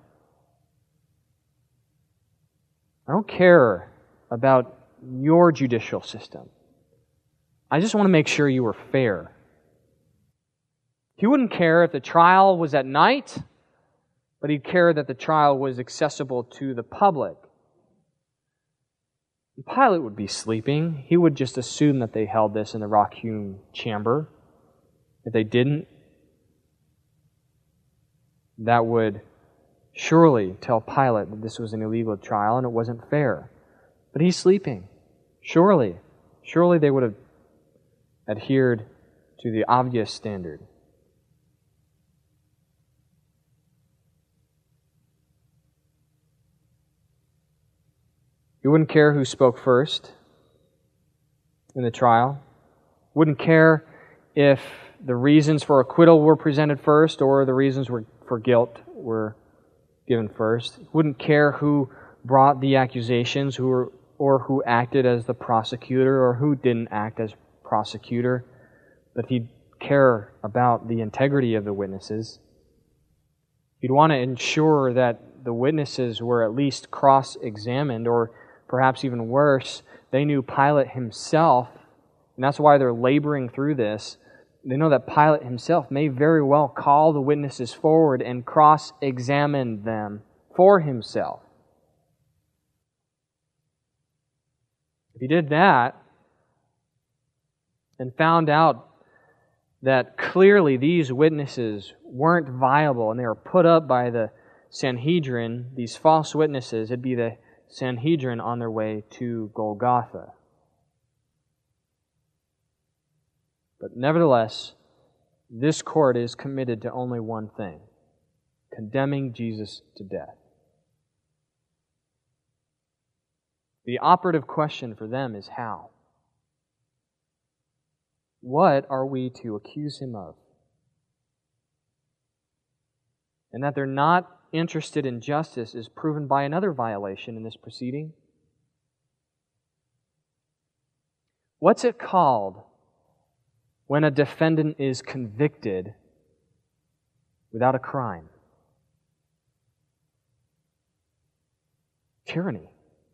I don't care about your judicial system. I just want to make sure you were fair. He wouldn't care if the trial was at night, but he'd care that the trial was accessible to the public. Pilate would be sleeping. He would just assume that they held this in the rock-hewn chamber. If they didn't, that would surely tell Pilate that this was an illegal trial and it wasn't fair. But he's sleeping. Surely they would have adhered to the obvious standard. He wouldn't care who spoke first in the trial. Wouldn't care if the reasons for acquittal were presented first or the reasons for guilt were given first. He wouldn't care who brought the accusations or who acted as the prosecutor or who didn't act as prosecutor, but he'd care about the integrity of the witnesses. He'd want to ensure that the witnesses were at least cross-examined, or perhaps even worse, they knew Pilate himself, and that's why they're laboring through this. They know that Pilate himself may very well call the witnesses forward and cross-examine them for himself. If he did that and found out that clearly these witnesses weren't viable and they were put up by the Sanhedrin, these false witnesses, it'd be the Sanhedrin on their way to Golgotha. But nevertheless, this court is committed to only one thing: condemning Jesus to death. The operative question for them is how? What are we to accuse him of? And that they're not interested in justice is proven by another violation in this proceeding. What's it called when a defendant is convicted without a crime? Tyranny.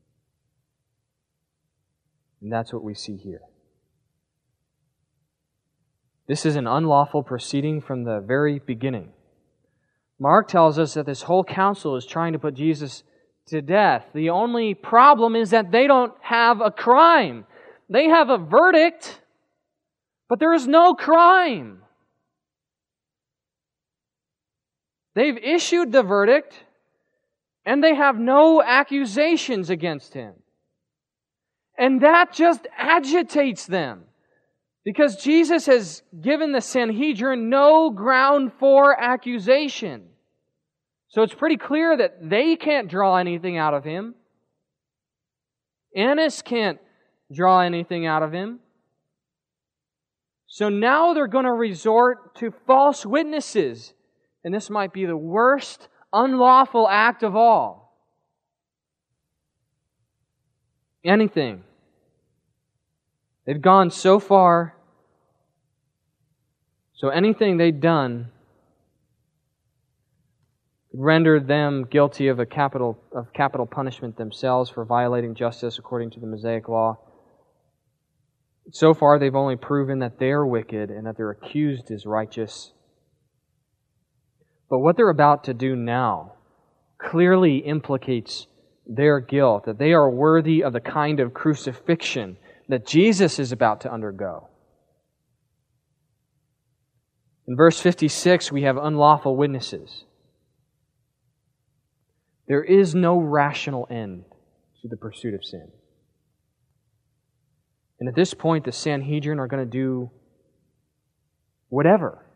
And that's what we see here. This is an unlawful proceeding from the very beginning. Mark tells us that this whole council is trying to put Jesus to death. The only problem is that they don't have a crime. They have a verdict, but there is no crime. They've issued the verdict, and they have no accusations against him. And that just agitates them, because Jesus has given the Sanhedrin no ground for accusation. So it's pretty clear that they can't draw anything out of him. Annas can't draw anything out of him. So now they're going to resort to false witnesses. And this might be the worst unlawful act of all. Anything. They've gone so far. So anything they'd done rendered them guilty of capital punishment themselves for violating justice according to the Mosaic law. So far, they've only proven that they're wicked and that their accused is righteous. But what they're about to do now clearly implicates their guilt, that they are worthy of the kind of crucifixion that Jesus is about to undergo. In verse 56, we have unlawful witnesses. There is no rational end to the pursuit of sin. And at this point, the Sanhedrin are going to do whatever.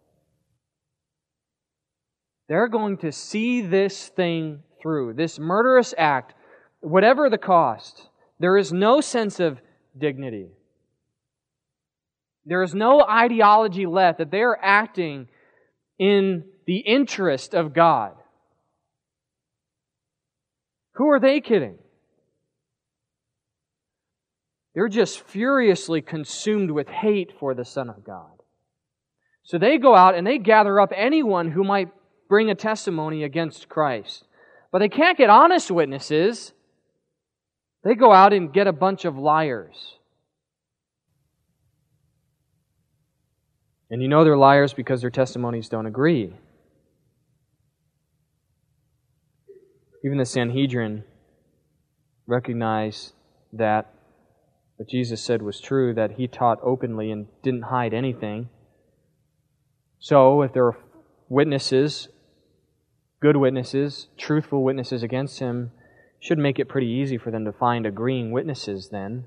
They're going to see this thing through, this murderous act, whatever the cost. There is no sense of dignity. There is no ideology left that they are acting in the interest of God. Who are they kidding? They're just furiously consumed with hate for the Son of God. So they go out and they gather up anyone who might bring a testimony against Christ. But they can't get honest witnesses. They go out and get a bunch of liars. And you know they're liars because their testimonies don't agree. Even the Sanhedrin recognized that what Jesus said was true, that He taught openly and didn't hide anything. So if there are witnesses, good witnesses, truthful witnesses against Him, it should make it pretty easy for them to find agreeing witnesses then.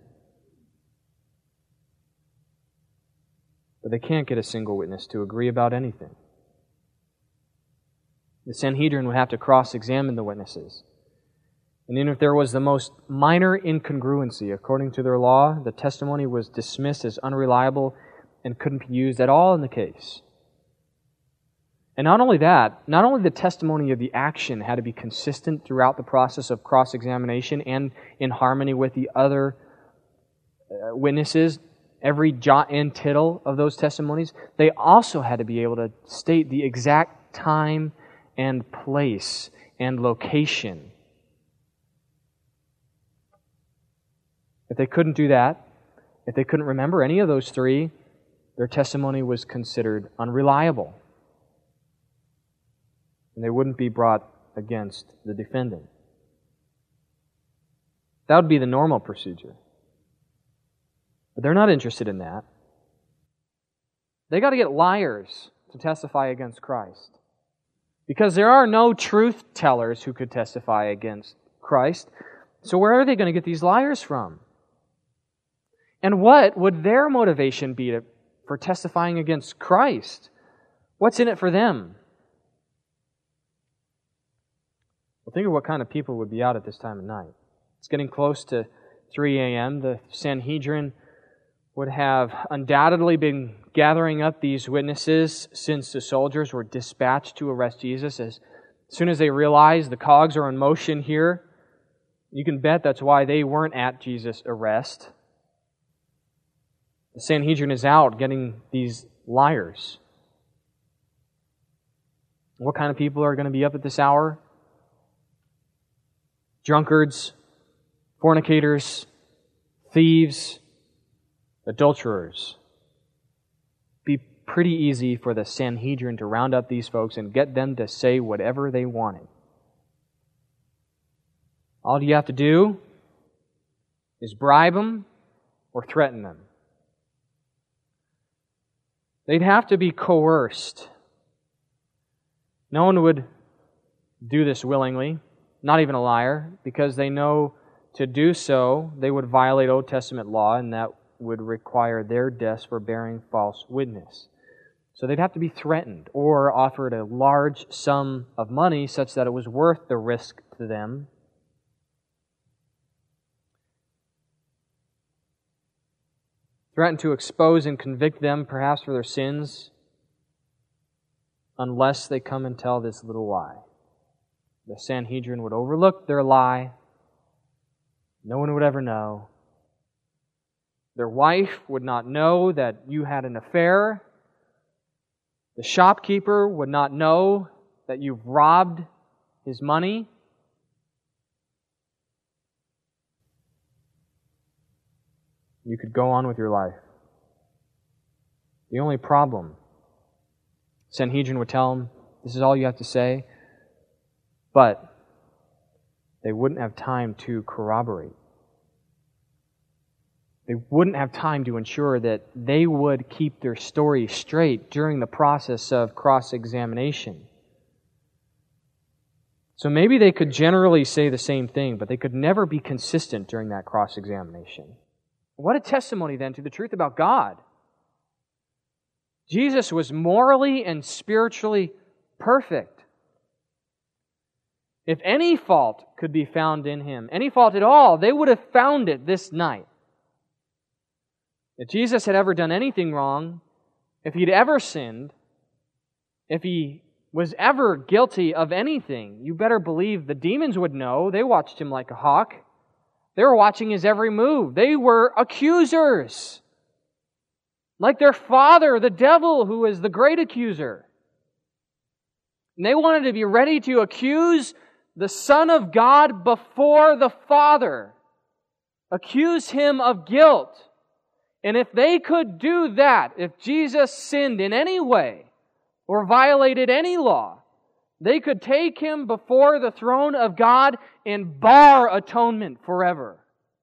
But they can't get a single witness to agree about anything. The Sanhedrin would have to cross-examine the witnesses. And even if there was the most minor incongruency, according to their law, the testimony was dismissed as unreliable and couldn't be used at all in the case. And not only that, not only the testimony of the action had to be consistent throughout the process of cross-examination and in harmony with the other witnesses, every jot and tittle of those testimonies, they also had to be able to state the exact time and place and location. If they couldn't do that, if they couldn't remember any of those three, their testimony was considered unreliable. And they wouldn't be brought against the defendant. That would be the normal procedure. But they're not interested in that. They got to get liars to testify against Christ. Because there are no truth tellers who could testify against Christ. So where are they going to get these liars from? And what would their motivation be for testifying against Christ? What's in it for them? Well, think of what kind of people would be out at this time of night. It's getting close to 3 a.m. The Sanhedrin would have undoubtedly been gathering up these witnesses since the soldiers were dispatched to arrest Jesus. As soon as they realized the cogs are in motion here, you can bet that's why they weren't at Jesus' arrest. The Sanhedrin is out getting these liars. What kind of people are going to be up at this hour? Drunkards, fornicators, thieves, adulterers. Be pretty easy for the Sanhedrin to round up these folks and get them to say whatever they wanted. All you have to do is bribe them or threaten them. They'd have to be coerced. No one would do this willingly, not even a liar, because they know to do so, they would violate Old Testament law, and that would require their deaths for bearing false witness. So they'd have to be threatened or offered a large sum of money such that it was worth the risk to them. Threatened to expose and convict them perhaps for their sins unless they come and tell this little lie. The Sanhedrin would overlook their lie. No one would ever know. Their wife would not know that you had an affair. The shopkeeper would not know that you've robbed his money. You could go on with your life. The only problem, Sanhedrin would tell them, this is all you have to say, but they wouldn't have time to corroborate. They wouldn't have time to ensure that they would keep their story straight during the process of cross-examination. So maybe they could generally say the same thing, but they could never be consistent during that cross-examination. What a testimony then to the truth about God. Jesus was morally and spiritually perfect. If any fault could be found in Him, any fault at all, they would have found it this night. If Jesus had ever done anything wrong, if He'd ever sinned, if He was ever guilty of anything, you better believe the demons would know. They watched Him like a hawk. They were watching His every move. They were accusers. Like their father, the devil, who is the great accuser. And they wanted to be ready to accuse the Son of God before the Father. Accuse Him of guilt. And if they could do that, if Jesus sinned in any way or violated any law, they could take Him before the throne of God and bar atonement forever.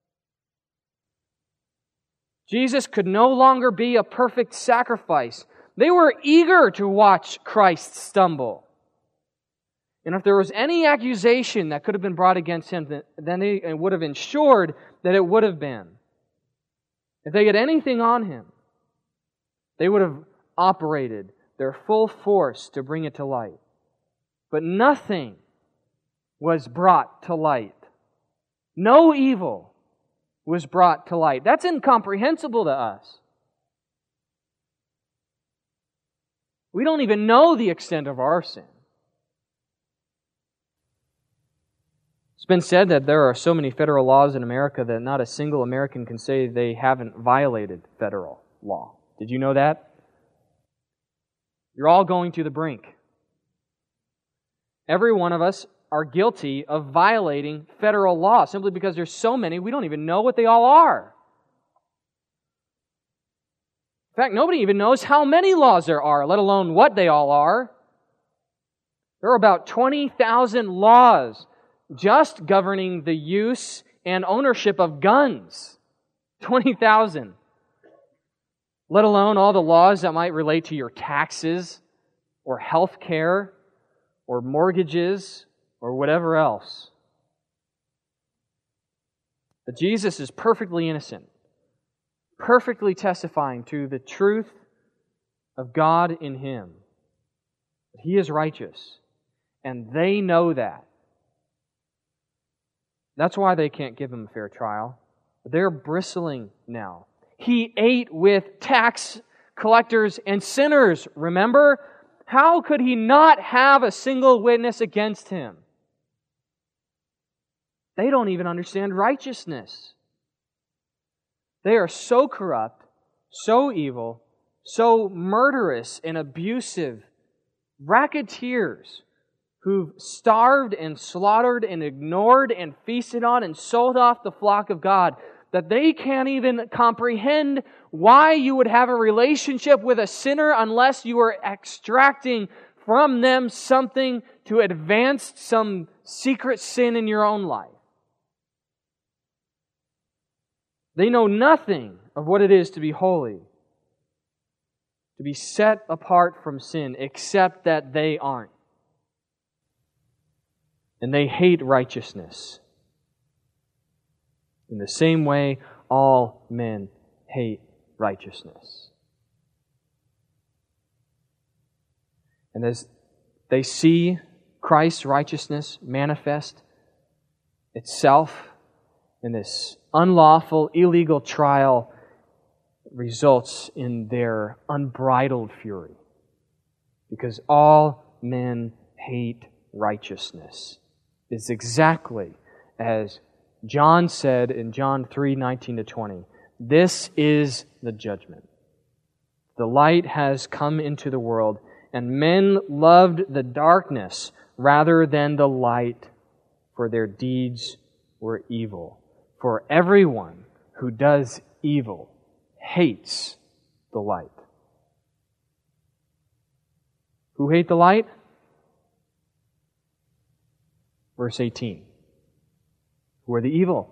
Jesus could no longer be a perfect sacrifice. They were eager to watch Christ stumble. And if there was any accusation that could have been brought against Him, then they would have ensured that it would have been. If they had anything on Him, they would have operated their full force to bring it to light. But nothing was brought to light No evil was brought to light. That's incomprehensible to us. We don't even know the extent of our sin. It's been said that there are so many federal laws in America that not a single American can say they haven't violated federal law. Did you know that? You're all going to the brink. Every one of us are guilty of violating federal law simply because there's so many we don't even know what they all are. In fact, nobody even knows how many laws there are, let alone what they all are. There are about 20,000 laws just governing the use and ownership of guns. 20,000. Let alone all the laws that might relate to your taxes or health care or mortgages or whatever else. But Jesus is perfectly innocent, perfectly testifying to the truth of God in Him. He is righteous, and they know that. That's why they can't give Him a fair trial. They're bristling now. He ate with tax collectors and sinners, remember? How could He not have a single witness against Him? They don't even understand righteousness. They are so corrupt, so evil, so murderous and abusive, racketeers who've starved and slaughtered and ignored and feasted on and sold off the flock of God, that they can't even comprehend why you would have a relationship with a sinner unless you are extracting from them something to advance some secret sin in your own life. They know nothing of what it is to be holy, to be set apart from sin, except that they aren't. And they hate righteousness. In the same way, all men hate righteousness. And as they see Christ's righteousness manifest itself in this unlawful, illegal trial, results in their unbridled fury. Because all men hate righteousness. It's exactly as John said in John 3:19-20, "This is the judgment. The light has come into the world, and men loved the darkness rather than the light, for their deeds were evil. For everyone who does evil hates the light." Who hate the light? Verse 18. Who are the evil?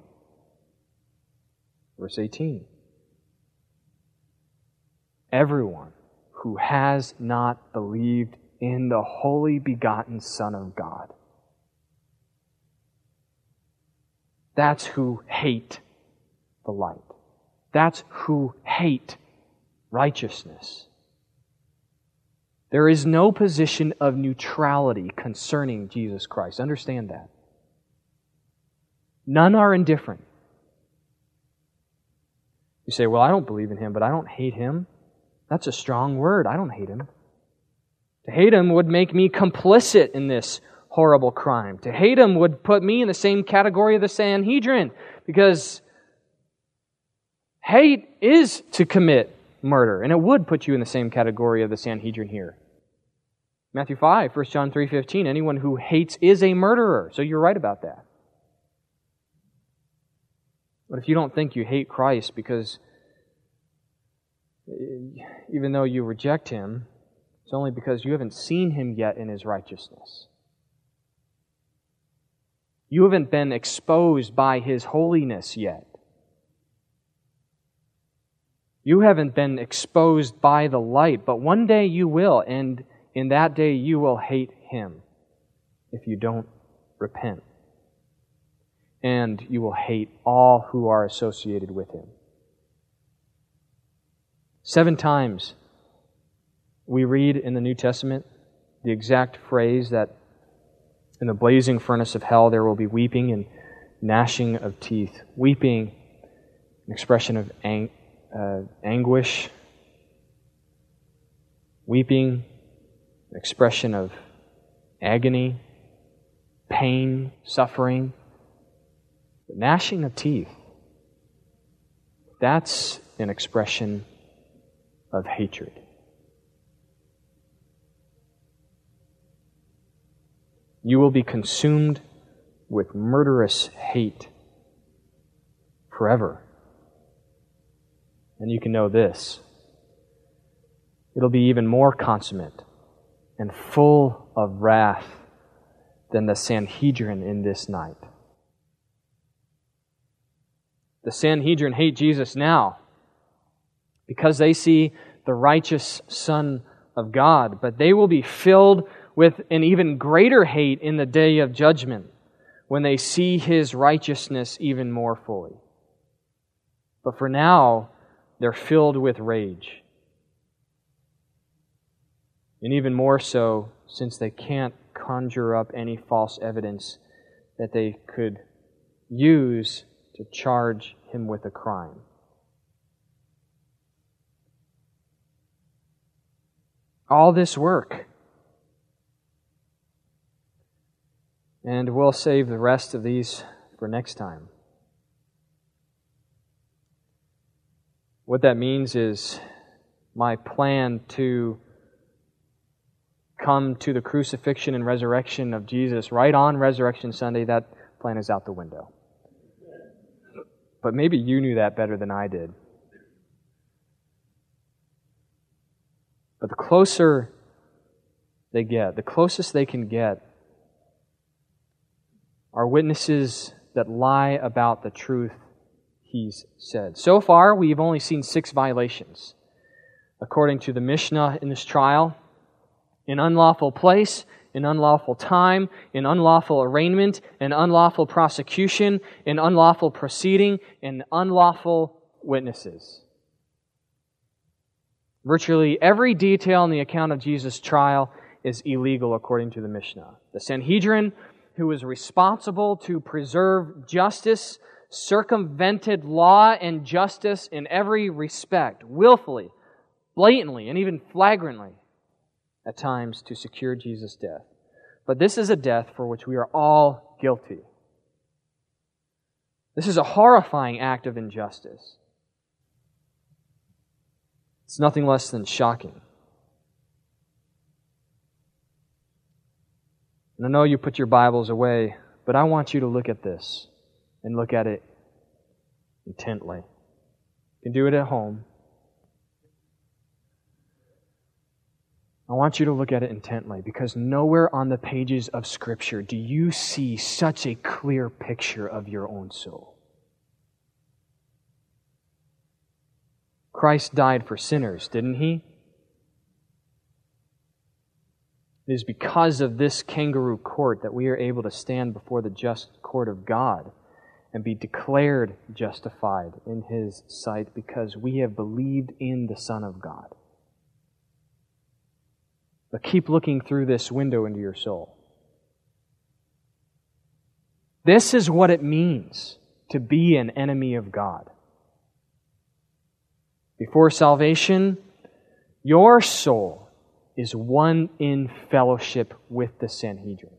Verse 18. Everyone who has not believed in the only begotten Son of God. That's who hate the light. That's who hate righteousness. There is no position of neutrality concerning Jesus Christ. Understand that. None are indifferent. You say, well, I don't believe in Him, but I don't hate Him. That's a strong word. I don't hate Him. To hate Him would make me complicit in this horrible crime. To hate Him would put me in the same category of the Sanhedrin, because hate is to commit murder, and it would put you in the same category of the Sanhedrin here. Matthew 5, 1 John 3:15, anyone who hates is a murderer. So you're right about that. But if you don't think you hate Christ because even though you reject Him, it's only because you haven't seen Him yet in His righteousness. You haven't been exposed by His holiness yet. You haven't been exposed by the light, but one day you will, and in that day you will hate Him if you don't repent. And you will hate all who are associated with Him. 7 times we read in the New Testament the exact phrase that in the blazing furnace of hell there will be weeping and gnashing of teeth, weeping, an expression of anguish, weeping, an expression of agony, pain, suffering. The gnashing of teeth, that's an expression of hatred. You will be consumed with murderous hate forever. And you can know this: it'll be even more consummate and full of wrath than the Sanhedrin in this night. The Sanhedrin hate Jesus now because they see the righteous Son of God, but they will be filled with an even greater hate in the day of judgment when they see His righteousness even more fully. But for now, they're filled with rage. And even more so, since they can't conjure up any false evidence that they could use to charge Him with a crime. All this work. And we'll save the rest of these for next time. What that means is my plan to come to the crucifixion and resurrection of Jesus right on Resurrection Sunday, that plan is out the window. But maybe you knew that better than I did. But the closer they get, the closest they can get, are witnesses that lie about the truth He's said. So far, we've only seen 6 violations. According to the Mishnah in this trial, in unlawful place, in unlawful time, in unlawful arraignment, in unlawful prosecution, in unlawful proceeding, in unlawful witnesses. Virtually every detail in the account of Jesus' trial is illegal according to the Mishnah. The Sanhedrin, who was responsible to preserve justice, circumvented law and justice in every respect, willfully, blatantly, and even flagrantly, at times to secure Jesus' death. But this is a death for which we are all guilty. This is a horrifying act of injustice. It's nothing less than shocking. And I know you put your Bibles away, but I want you to look at this and look at it intently. You can do it at home. I want you to look at it intently, because nowhere on the pages of Scripture do you see such a clear picture of your own soul. Christ died for sinners, didn't He? It is because of this kangaroo court that we are able to stand before the just court of God and be declared justified in His sight, because we have believed in the Son of God. But keep looking through this window into your soul. This is what it means to be an enemy of God. Before salvation, your soul is one in fellowship with the Sanhedrin.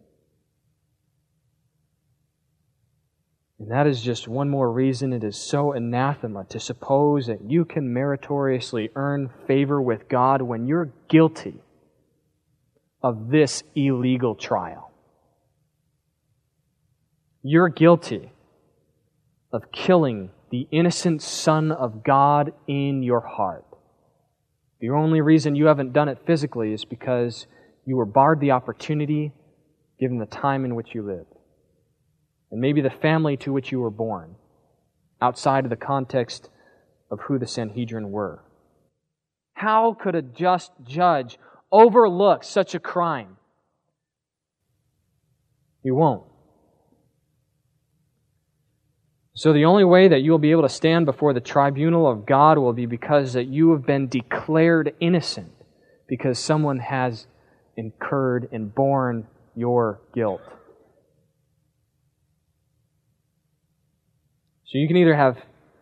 And that is just one more reason it is so anathema to suppose that you can meritoriously earn favor with God when you're guilty of this illegal trial. You're guilty of killing the innocent Son of God in your heart. The only reason you haven't done it physically is because you were barred the opportunity given the time in which you lived. And maybe the family to which you were born, outside of the context of who the Sanhedrin were. How could a just judge overlook such a crime? He won't. So the only way that you'll be able to stand before the tribunal of God will be because that you have been declared innocent, because someone has incurred and borne your guilt. So you can either have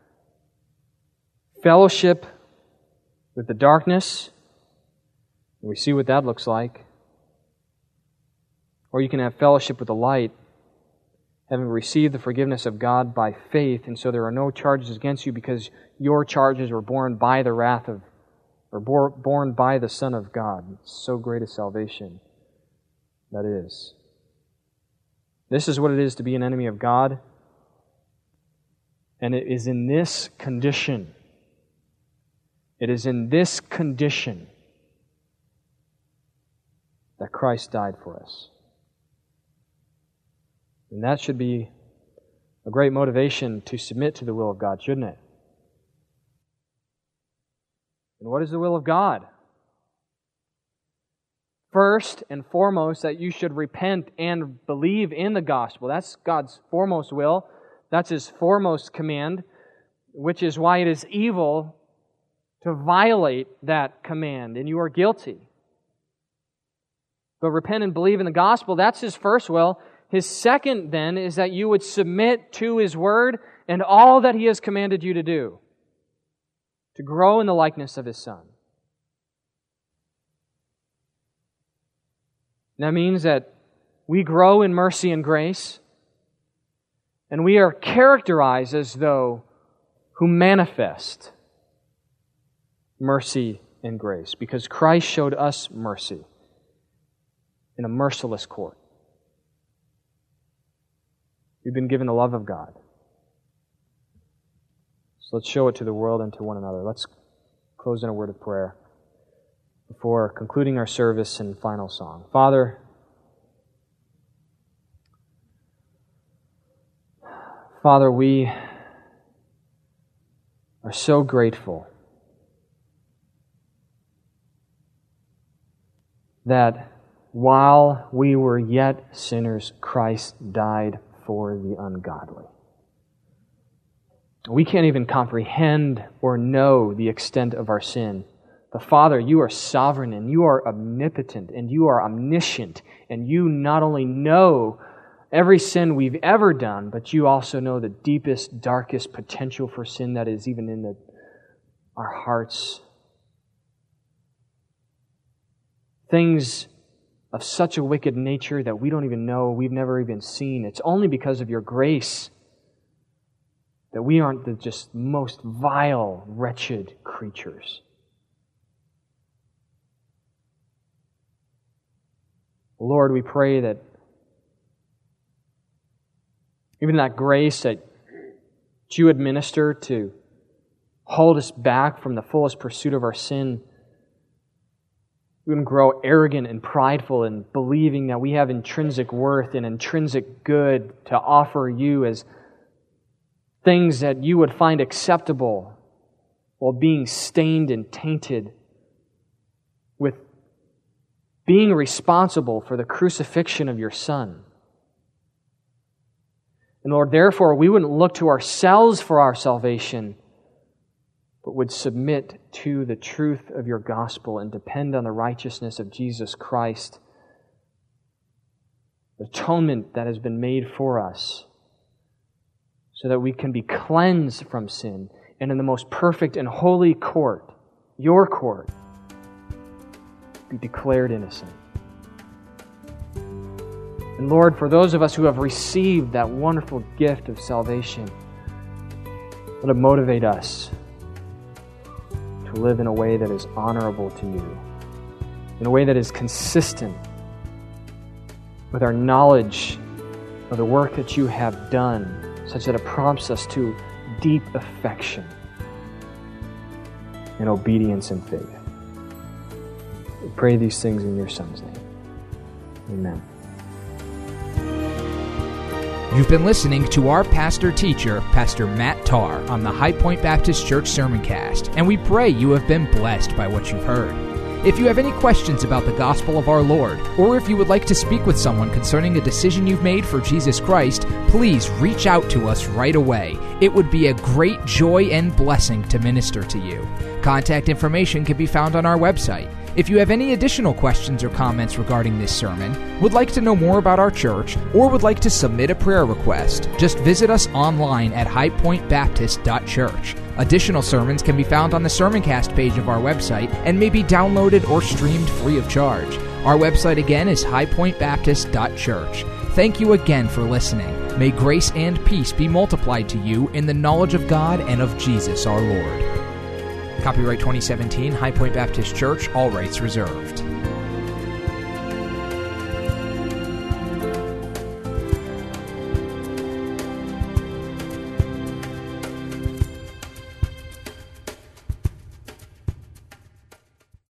fellowship with the darkness, and we see what that looks like, or you can have fellowship with the light, having received the forgiveness of God by faith, and so there are no charges against you because your charges were borne by the wrath of, or borne by the Son of God. It's so great a salvation that is. This is what it is to be an enemy of God, and it is in this condition, that Christ died for us. And that should be a great motivation to submit to the will of God, shouldn't it? And what is the will of God? First and foremost, that you should repent and believe in the gospel. That's God's foremost will. That's His foremost command, which is why it is evil to violate that command, and you are guilty. But repent and believe in the gospel, that's His first will. His second, then, is that you would submit to His Word and all that He has commanded you to do, to grow in the likeness of His Son. And that means that we grow in mercy and grace, and we are characterized as though who manifest mercy and grace, because Christ showed us mercy in a merciless court. We've been given the love of God. So let's show it to the world and to one another. Let's close in a word of prayer before concluding our service and final song. Father, we are so grateful that while we were yet sinners, Christ died for the ungodly. We can't even comprehend or know the extent of our sin. But Father, You are sovereign and You are omnipotent and You are omniscient, and You not only know every sin we've ever done, but You also know the deepest, darkest potential for sin that is even in our hearts. Things of such a wicked nature that we don't even know, we've never even seen. It's only because of Your grace that we aren't the just most vile, wretched creatures. Lord, we pray that even that grace that You administer to hold us back from the fullest pursuit of our sin, we wouldn't grow arrogant and prideful in believing that we have intrinsic worth and intrinsic good to offer You as things that You would find acceptable while being stained and tainted with being responsible for the crucifixion of Your Son. And Lord, therefore, we wouldn't look to ourselves for our salvation, but would submit to the truth of Your gospel and depend on the righteousness of Jesus Christ, the atonement that has been made for us, so that we can be cleansed from sin and in the most perfect and holy court, Your court, be declared innocent. And Lord, for those of us who have received that wonderful gift of salvation, let it motivate us to live in a way that is honorable to You, in a way that is consistent with our knowledge of the work that You have done, such that it prompts us to deep affection and obedience and faith. We pray these things in Your Son's name. Amen. You've been listening to our pastor-teacher, Pastor Matt Tarr, on the High Point Baptist Church Sermoncast, and we pray you have been blessed by what you've heard. If you have any questions about the gospel of our Lord, or if you would like to speak with someone concerning a decision you've made for Jesus Christ, please reach out to us right away. It would be a great joy and blessing to minister to you. Contact information can be found on our website. If you have any additional questions or comments regarding this sermon, would like to know more about our church, or would like to submit a prayer request, just visit us online at highpointbaptist.church. Additional sermons can be found on the Sermoncast page of our website and may be downloaded or streamed free of charge. Our website again is highpointbaptist.church. Thank you again for listening. May grace and peace be multiplied to you in the knowledge of God and of Jesus our Lord. Copyright 2017, High Point Baptist Church, all rights reserved.